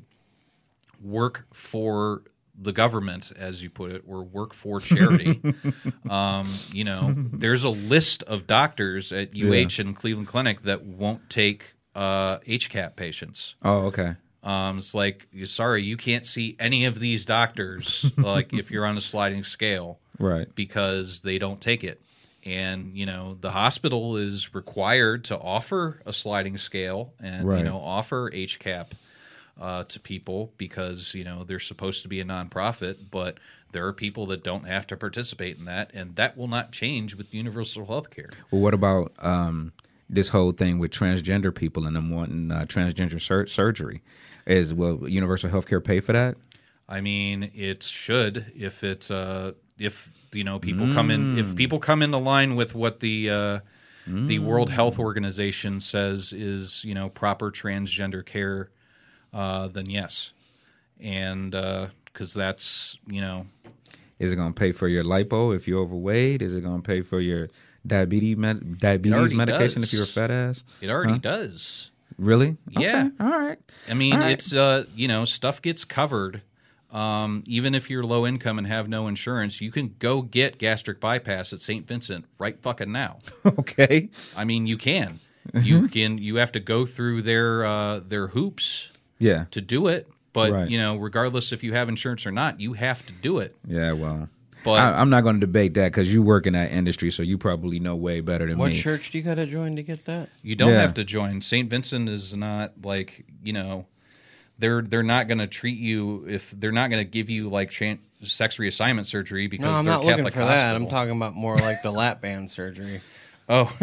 work for the government, as you put it, or work for charity. um, you know, there's a list of doctors at U H
Yeah.
and Cleveland Clinic that won't take uh, H C A P patients.
Oh, okay.
Um, it's like, sorry, you can't see any of these doctors, like if you're on a sliding scale,
Right.
because they don't take it. And, you know, the hospital is required to offer a sliding scale and,
Right.
you know, offer H C A P uh, to people because, you know, they're supposed to be a nonprofit, but there are people that don't have to participate in that, and that will not change with universal health care.
Well, what about um, this whole thing with transgender people and them wanting uh, transgender sur- surgery? Is will universal health care pay for that?
I mean, it should if it uh, if you know people come in if people come into line with what the uh, the World Health Organization says is you know proper transgender care, uh, then yes, and because uh, that's you know
Is it going to pay for your lipo if you're overweight? Is it going to pay for your diabetes med- diabetes medication
does.
if you're a fat ass?
it already
Huh?
does.
Really?
Yeah.
Okay. All right.
I mean,
All right.
it's uh, you know, stuff gets covered. Um, even if you're low income and have no insurance, you can go get gastric bypass at Saint Vincent right fucking now.
Okay.
I mean, you can. You can. You have to go through their uh, their hoops
Yeah.
to do it. But
Right.
you know, regardless if you have insurance or not, you have to do it.
Yeah. Well,
But
I, I'm not going to debate that because you work in that industry, so you probably know way better than
What
me.
church do you got to join to get that?
you don't
Yeah.
have to join. Saint Vincent is not like you know. They're they're not going to treat you if they're not going to give you like chan- sex reassignment surgery because
No, I'm
they're
not
a
looking
Catholic
for that. I'm
hospital.
talking about more like the lap band surgery.
Oh,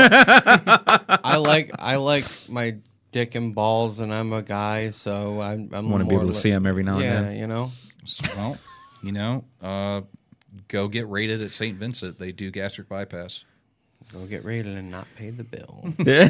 I like I like my dick and balls, and I'm a guy, so I'm. I'm
Want to be
more
able to
li-
see them every now and
Yeah,
then.
you know.
well, you know, uh, go get rated at Saint Vincent. They do gastric bypass.
Go get rated and not pay the bill.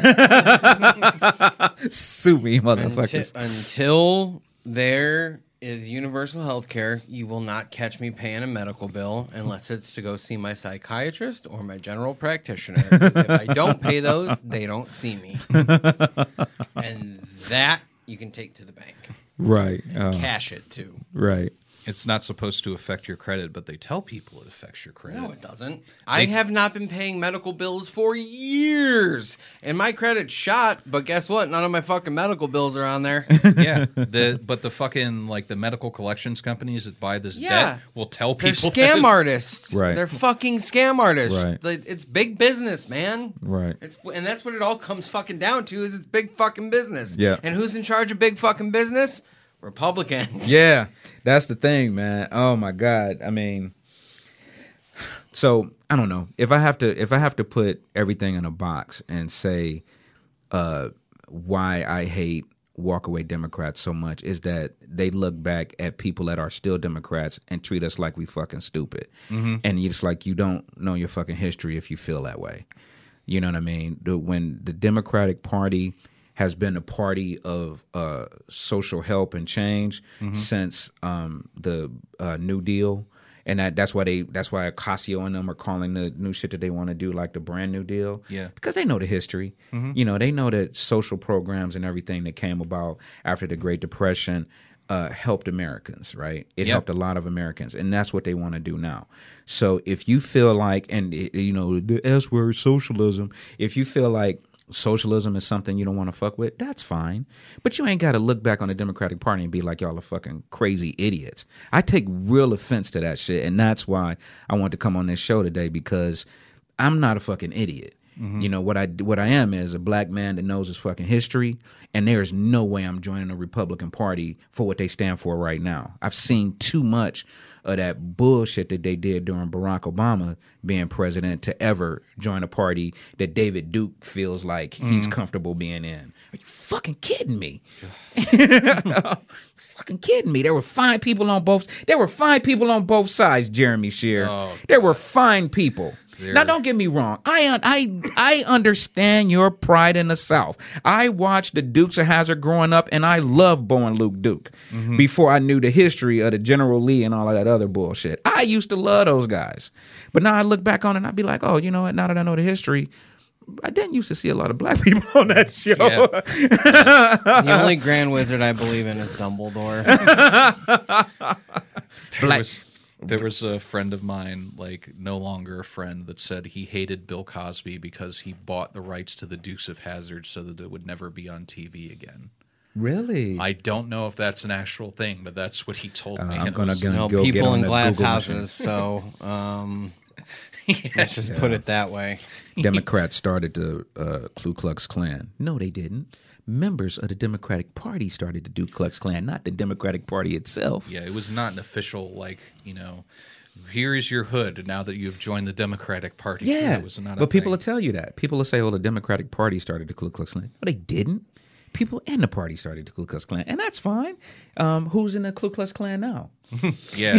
Sue me,
until,
motherfuckers.
until there is universal health care, you will not catch me paying a medical bill unless it's to go see my psychiatrist or my general practitioner. 'Cause if I don't pay those, they don't see me. And that you can take to the bank.
Right. Oh,
Cash it too.
right.
It's not supposed to affect your credit, but they tell people it affects your credit.
No, it doesn't. I have not been paying medical bills for years, and my credit's shot. But guess what? None of my fucking medical bills are on there.
Yeah, the but the fucking like the medical collections companies that buy this
Yeah.
debt will tell
They're
people
scam
that-
artists.
Right.
They're fucking scam artists.
Right.
Like, it's big business, man.
Right.
It's and that's what it all comes fucking down to is it's big fucking business.
Yeah.
And who's in charge of big fucking business? Republicans.
Yeah, that's the thing, man. Oh my God. I mean, so I don't know if I have to if I have to put everything in a box and say uh, why I hate walkaway Democrats so much is that they look back at people that are still Democrats and treat us like we fucking stupid, mm-hmm. and it's like you don't know your fucking history if you feel that way. You know what I mean? The, when the Democratic Party has been a party of uh, social help and change mm-hmm. since um, the uh, New Deal, and that, that's why they that's why Ocasio and them are calling the new shit that they want to do like the brand new deal.
Yeah,
because they know the history. Mm-hmm. You know, they know that social programs and everything that came about after the Great Depression uh, helped Americans. Right, it
yep.
helped a lot of Americans, and that's what they want to do now. So if you feel like, and you know, the S word, socialism, if you feel like socialism is something you don't want to fuck with, that's fine. But you ain't got to look back on the Democratic Party and be like, y'all are fucking crazy idiots. I take real offense to that shit, and that's why I want to come on this show today, because I'm not a fucking idiot. You know what I what I am is a black man that knows his fucking history, and there is no way I'm joining the Republican Party for what they stand for right now. I've seen too much of that bullshit that they did during Barack Obama being president to ever join a party that David Duke feels like he's comfortable being in. Are you fucking kidding me? Fucking kidding me. There were fine people on both. There were fine people on both sides, Jeremy Shear.
Oh,
there were fine people.
There-
Now, don't get me wrong. I un- I I understand your pride in the South. I watched the Dukes of Hazzard growing up, and I loved Bo and Luke Duke before I knew the history of the General Lee and all of that other bullshit. I used to love those guys, but now I look back on it and I be like, oh, you know what? Now that I know the history, I didn't used to see a lot of black people on that show.
Yeah.
The only Grand Wizard I believe in is Dumbledore.
There
Black-
was, there was a friend of mine, like no longer a friend, that said he hated Bill Cosby because he bought the rights to the Dukes of Hazzard so that it would never be on T V again.
Really?
I don't know if that's an actual thing, but that's what he told
Uh,
me.
I'm
and it
gonna
was-
go-
You know,
Go get
people
on
in
that
glass
Google machine.
houses. So um, let's just put it that way.
Democrats started the uh, Ku Klux Klan. No, they didn't. Members of the Democratic Party started the Ku Klux Klan, not the Democratic Party itself.
Yeah, it was not an official, like, you know, here is your hood now that you've joined the Democratic Party.
Yeah,
It was not a
but people
thing.
will tell you that. People will say, "Oh, the Democratic Party started the Ku Klux Klan." No, they didn't. People in the party started the Ku Klux Klan, and that's fine. Um, who's in the Ku Klux Klan now?
Yeah.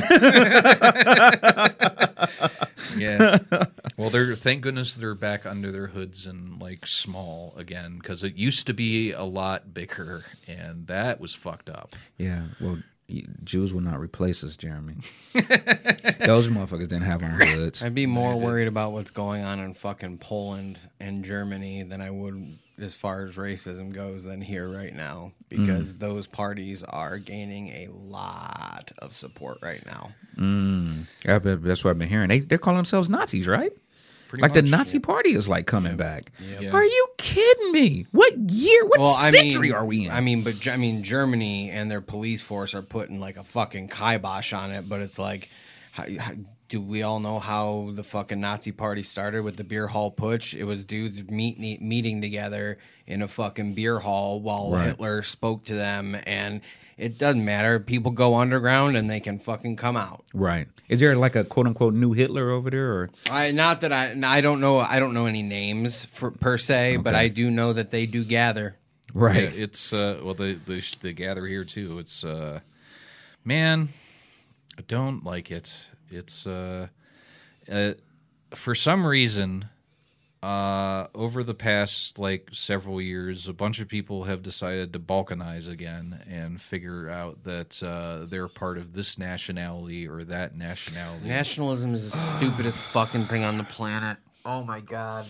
Yeah. Well, they're thank goodness they're back under their hoods and like small again, because it used to be a lot bigger, and that was fucked up.
Yeah, well, y- Jews will not replace us, Jeremy. Those motherfuckers didn't have on hoods.
I'd be more worried about what's going on in fucking Poland and Germany than I would as far as racism goes than here right now, because those parties are gaining a lot of support right now.
Yeah, but that's what I've been hearing. They, they're calling themselves Nazis, right?
Pretty
like the
much.
Nazi Party is like coming back.
Yeah.
Are you kidding me? What year? What
Well, I
century
mean,
are we in?
I mean, but Ge- I mean, Germany and their police force are putting like a fucking kibosh on it. But it's like, how, how, do we all know how the fucking Nazi Party started with the beer hall putsch? It was dudes meet, meeting together in a fucking beer hall while
Right.
Hitler spoke to them, and it doesn't matter. People go underground and they can fucking come out.
right. Is there like a quote unquote new Hitler over there? Or
I not that I I don't know I don't know any names for, per se, but
Okay.
I do know that they do gather.
right?
Yeah, it's uh, well, they, they they gather here too. It's uh, man, I don't like it. It's uh, uh, for some reason, uh, over the past like several years, a bunch of people have decided to balkanize again and figure out that uh, they're part of this nationality or that nationality.
Nationalism is the stupidest fucking thing on the planet. Oh my god.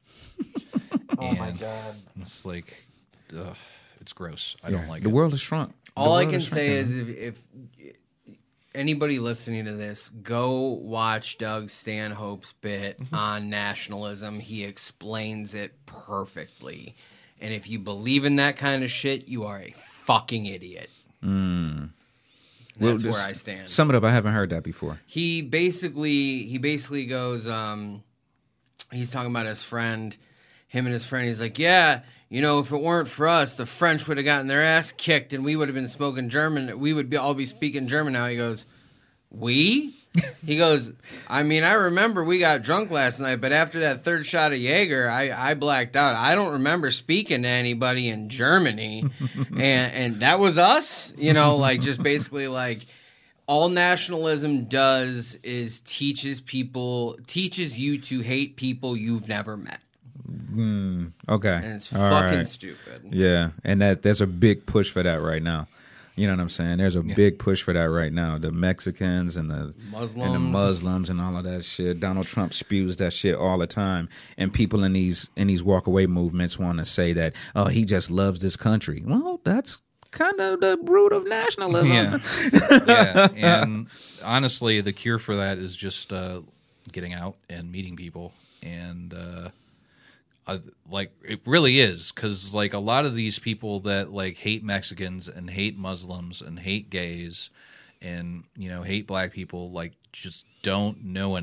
Oh my
And
god.
It's like, ugh, it's gross. I don't like
the
it.
world is shrunk. The
All I
world
can
is
say
shrinking.
is if, if anybody listening to this, go watch Doug Stanhope's bit on nationalism. He explains it perfectly. And if you believe in that kind of shit, you are a fucking idiot.
Well,
That's
just
where I stand.
Sum it up. I haven't heard that before.
he basically he basically goes um he's talking about his friend, him and his friend. He's like, yeah, you know, if it weren't for us, the French would have gotten their ass kicked and we would have been smoking German. We would be all be speaking German now. He goes, we? He goes, I mean, I remember we got drunk last night, but after that third shot of Jaeger, I, I blacked out. I don't remember speaking to anybody in Germany. and and that was us, you know, like just basically like all nationalism does is teaches people, teaches you to hate people you've never met.
Okay.
And it's
All
fucking
right.
stupid.
Yeah, and that there's a big push for that right now. You know what I'm saying? There's a big push for that right now. The Mexicans and the and the
Muslims.
Muslims and all of that shit. Donald Trump spews that shit all the time, and people in these in these walkaway movements want to say that, oh, he just loves this country. Well, that's kind of the root of nationalism.
Yeah. Yeah. And honestly, the cure for that is just uh, getting out and meeting people. And uh, uh, like, it really is. Because, like, a lot of these people that, like, hate Mexicans and hate Muslims and hate gays and, you know, hate black people, like, just don't know any.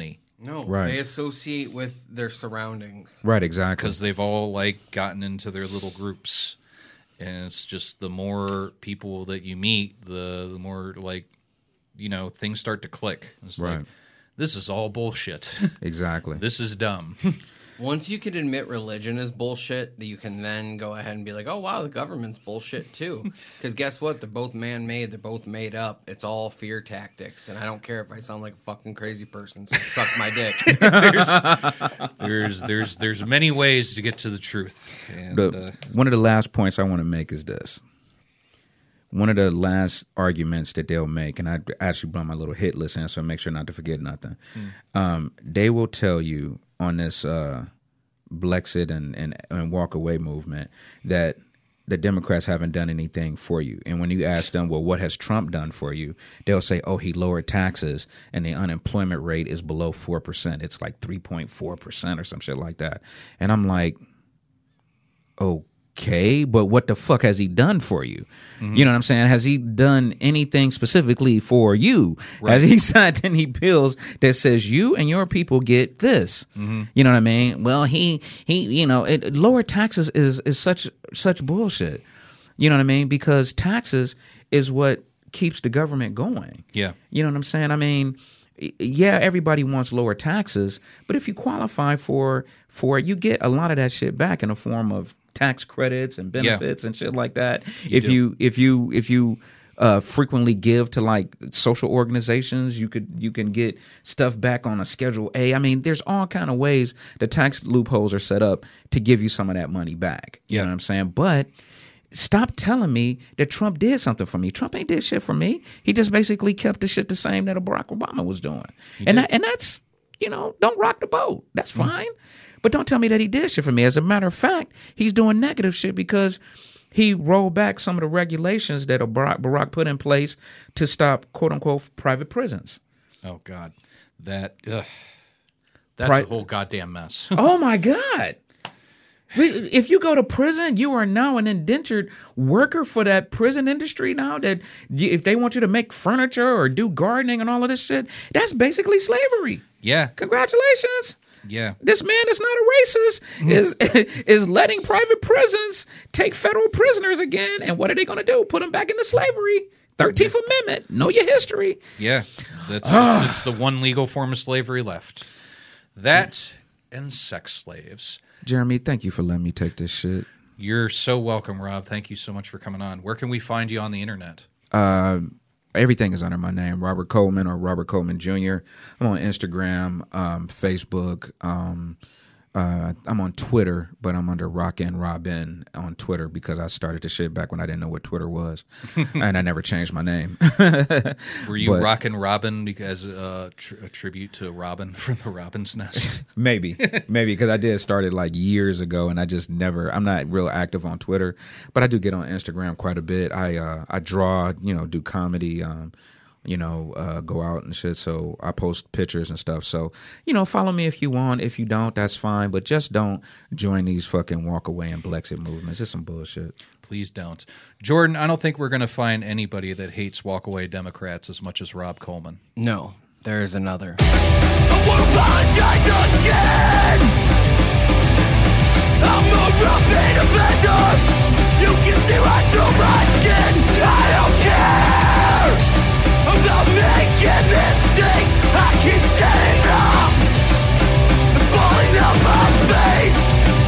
No,
Right.
they associate with their surroundings.
Right, exactly.
Because they've all like gotten into their little groups, and it's just the more people that you meet, the, the more like, you know, things start to click. It's
Right.
like, this is all bullshit.
Exactly.
This is dumb.
Once you can admit religion is bullshit, that you can then go ahead and be like, oh, wow, the government's bullshit too. Because guess what? They're both man-made. They're both made up. It's all fear tactics. And I don't care if I sound like a fucking crazy person, so suck my dick.
there's, there's there's there's many ways to get to the truth. And,
But
uh,
one of the last points I want to make is this. One of the last arguments that they'll make, and I actually brought my little hit list in, so make sure not to forget nothing. Mm. Um, they will tell you on this uh, Blexit and, and, and walk away movement that the Democrats haven't done anything for you. And when you ask them, well, what has Trump done for you? They'll say, oh, he lowered taxes and the unemployment rate is below four percent. It's like three point four percent or some shit like that. And I'm like, oh. Okay, but what the fuck has he done for you? Mm-hmm. You know what I'm saying? Has he done anything specifically for you? Right. Has he signed any bills that says you and your people get this? Mm-hmm. You know what I mean? Well, he he, you know, it, lower taxes is is such such bullshit. You know what I mean? Because taxes is what keeps the government going.
Yeah.
You know what I'm saying? I mean, yeah, everybody wants lower taxes, but if you qualify for for it, you get a lot of that shit back in the form of tax credits and benefits yeah. and shit like that. You if do. you if you if you uh, frequently give to like social organizations, you could you can get stuff back on a Schedule A. I mean, there's all kind of ways the tax loopholes are set up to give you some of that money back. You yeah. know what I'm saying? But stop telling me that Trump did something for me. Trump ain't did shit for me. He just basically kept the shit the same that Barack Obama was doing. He and that, and that's, you know, don't rock the boat. That's fine. Mm. But don't tell me that he did shit for me. As a matter of fact, he's doing negative shit because he rolled back some of the regulations that Barack, Barack put in place to stop, quote unquote, private prisons.
Oh, God. That, ugh. That's Pri- a whole goddamn mess.
Oh, my God. If you go to prison, you are now an indentured worker for that prison industry now. That if they want you to make furniture or do gardening and all of this shit, that's basically slavery.
Yeah.
Congratulations.
Yeah.
This man is not a racist, is is letting private prisons take federal prisoners again. And what are they going to do? Put them back into slavery. thirteenth Amendment. Know your history.
Yeah. That's it's, it's the one legal form of slavery left. That and sex slaves.
Jeremy, thank you for letting me take this shit.
You're so welcome, Rob. Thank you so much for coming on. Where can we find you on the internet?
Uh, everything is under my name, Robert Coleman or Robert Coleman Junior I'm on Instagram, um, Facebook. Um, uh, I'm on Twitter, but I'm under Rockin' Robin on Twitter because I started the shit back when I didn't know what Twitter was, and I never changed my name.
Were you but, Rockin' Robin because uh, tr- a tribute to Robin from the Robin's Nest?
maybe, maybe because I did start it like years ago, and I just never. I'm not real active on Twitter, but I do get on Instagram quite a bit. I uh, I draw, you know, do comedy. Um, you know, uh, go out and shit. So I post pictures and stuff. So, you know, follow me if you want. If you don't, that's fine. But just don't join these fucking walk away and Blexit movements. It's some bullshit.
Please don't. Jordan, I don't think we're going to find anybody that hates walk away Democrats as much as Rob Coleman.
No, there's another.
I won't apologize again. I'm a repeat offender. You can see right through my skin. I don't care. I'm not making mistakes. I keep setting up and falling on my face.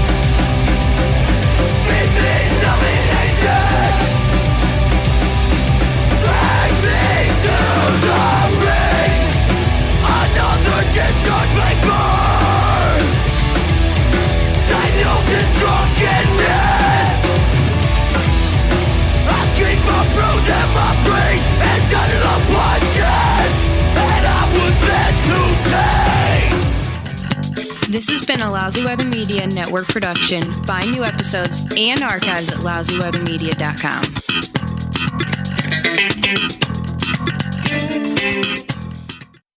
Feed me numbing agents. Drag me to the ring. Another discharge may burn. Diagnosis drunkenness. I keep my bruise and my brain and under the punches, and I was meant to take.
This has been a Lousy Weather Media Network production. Find new episodes and archives at lousy weather media dot com.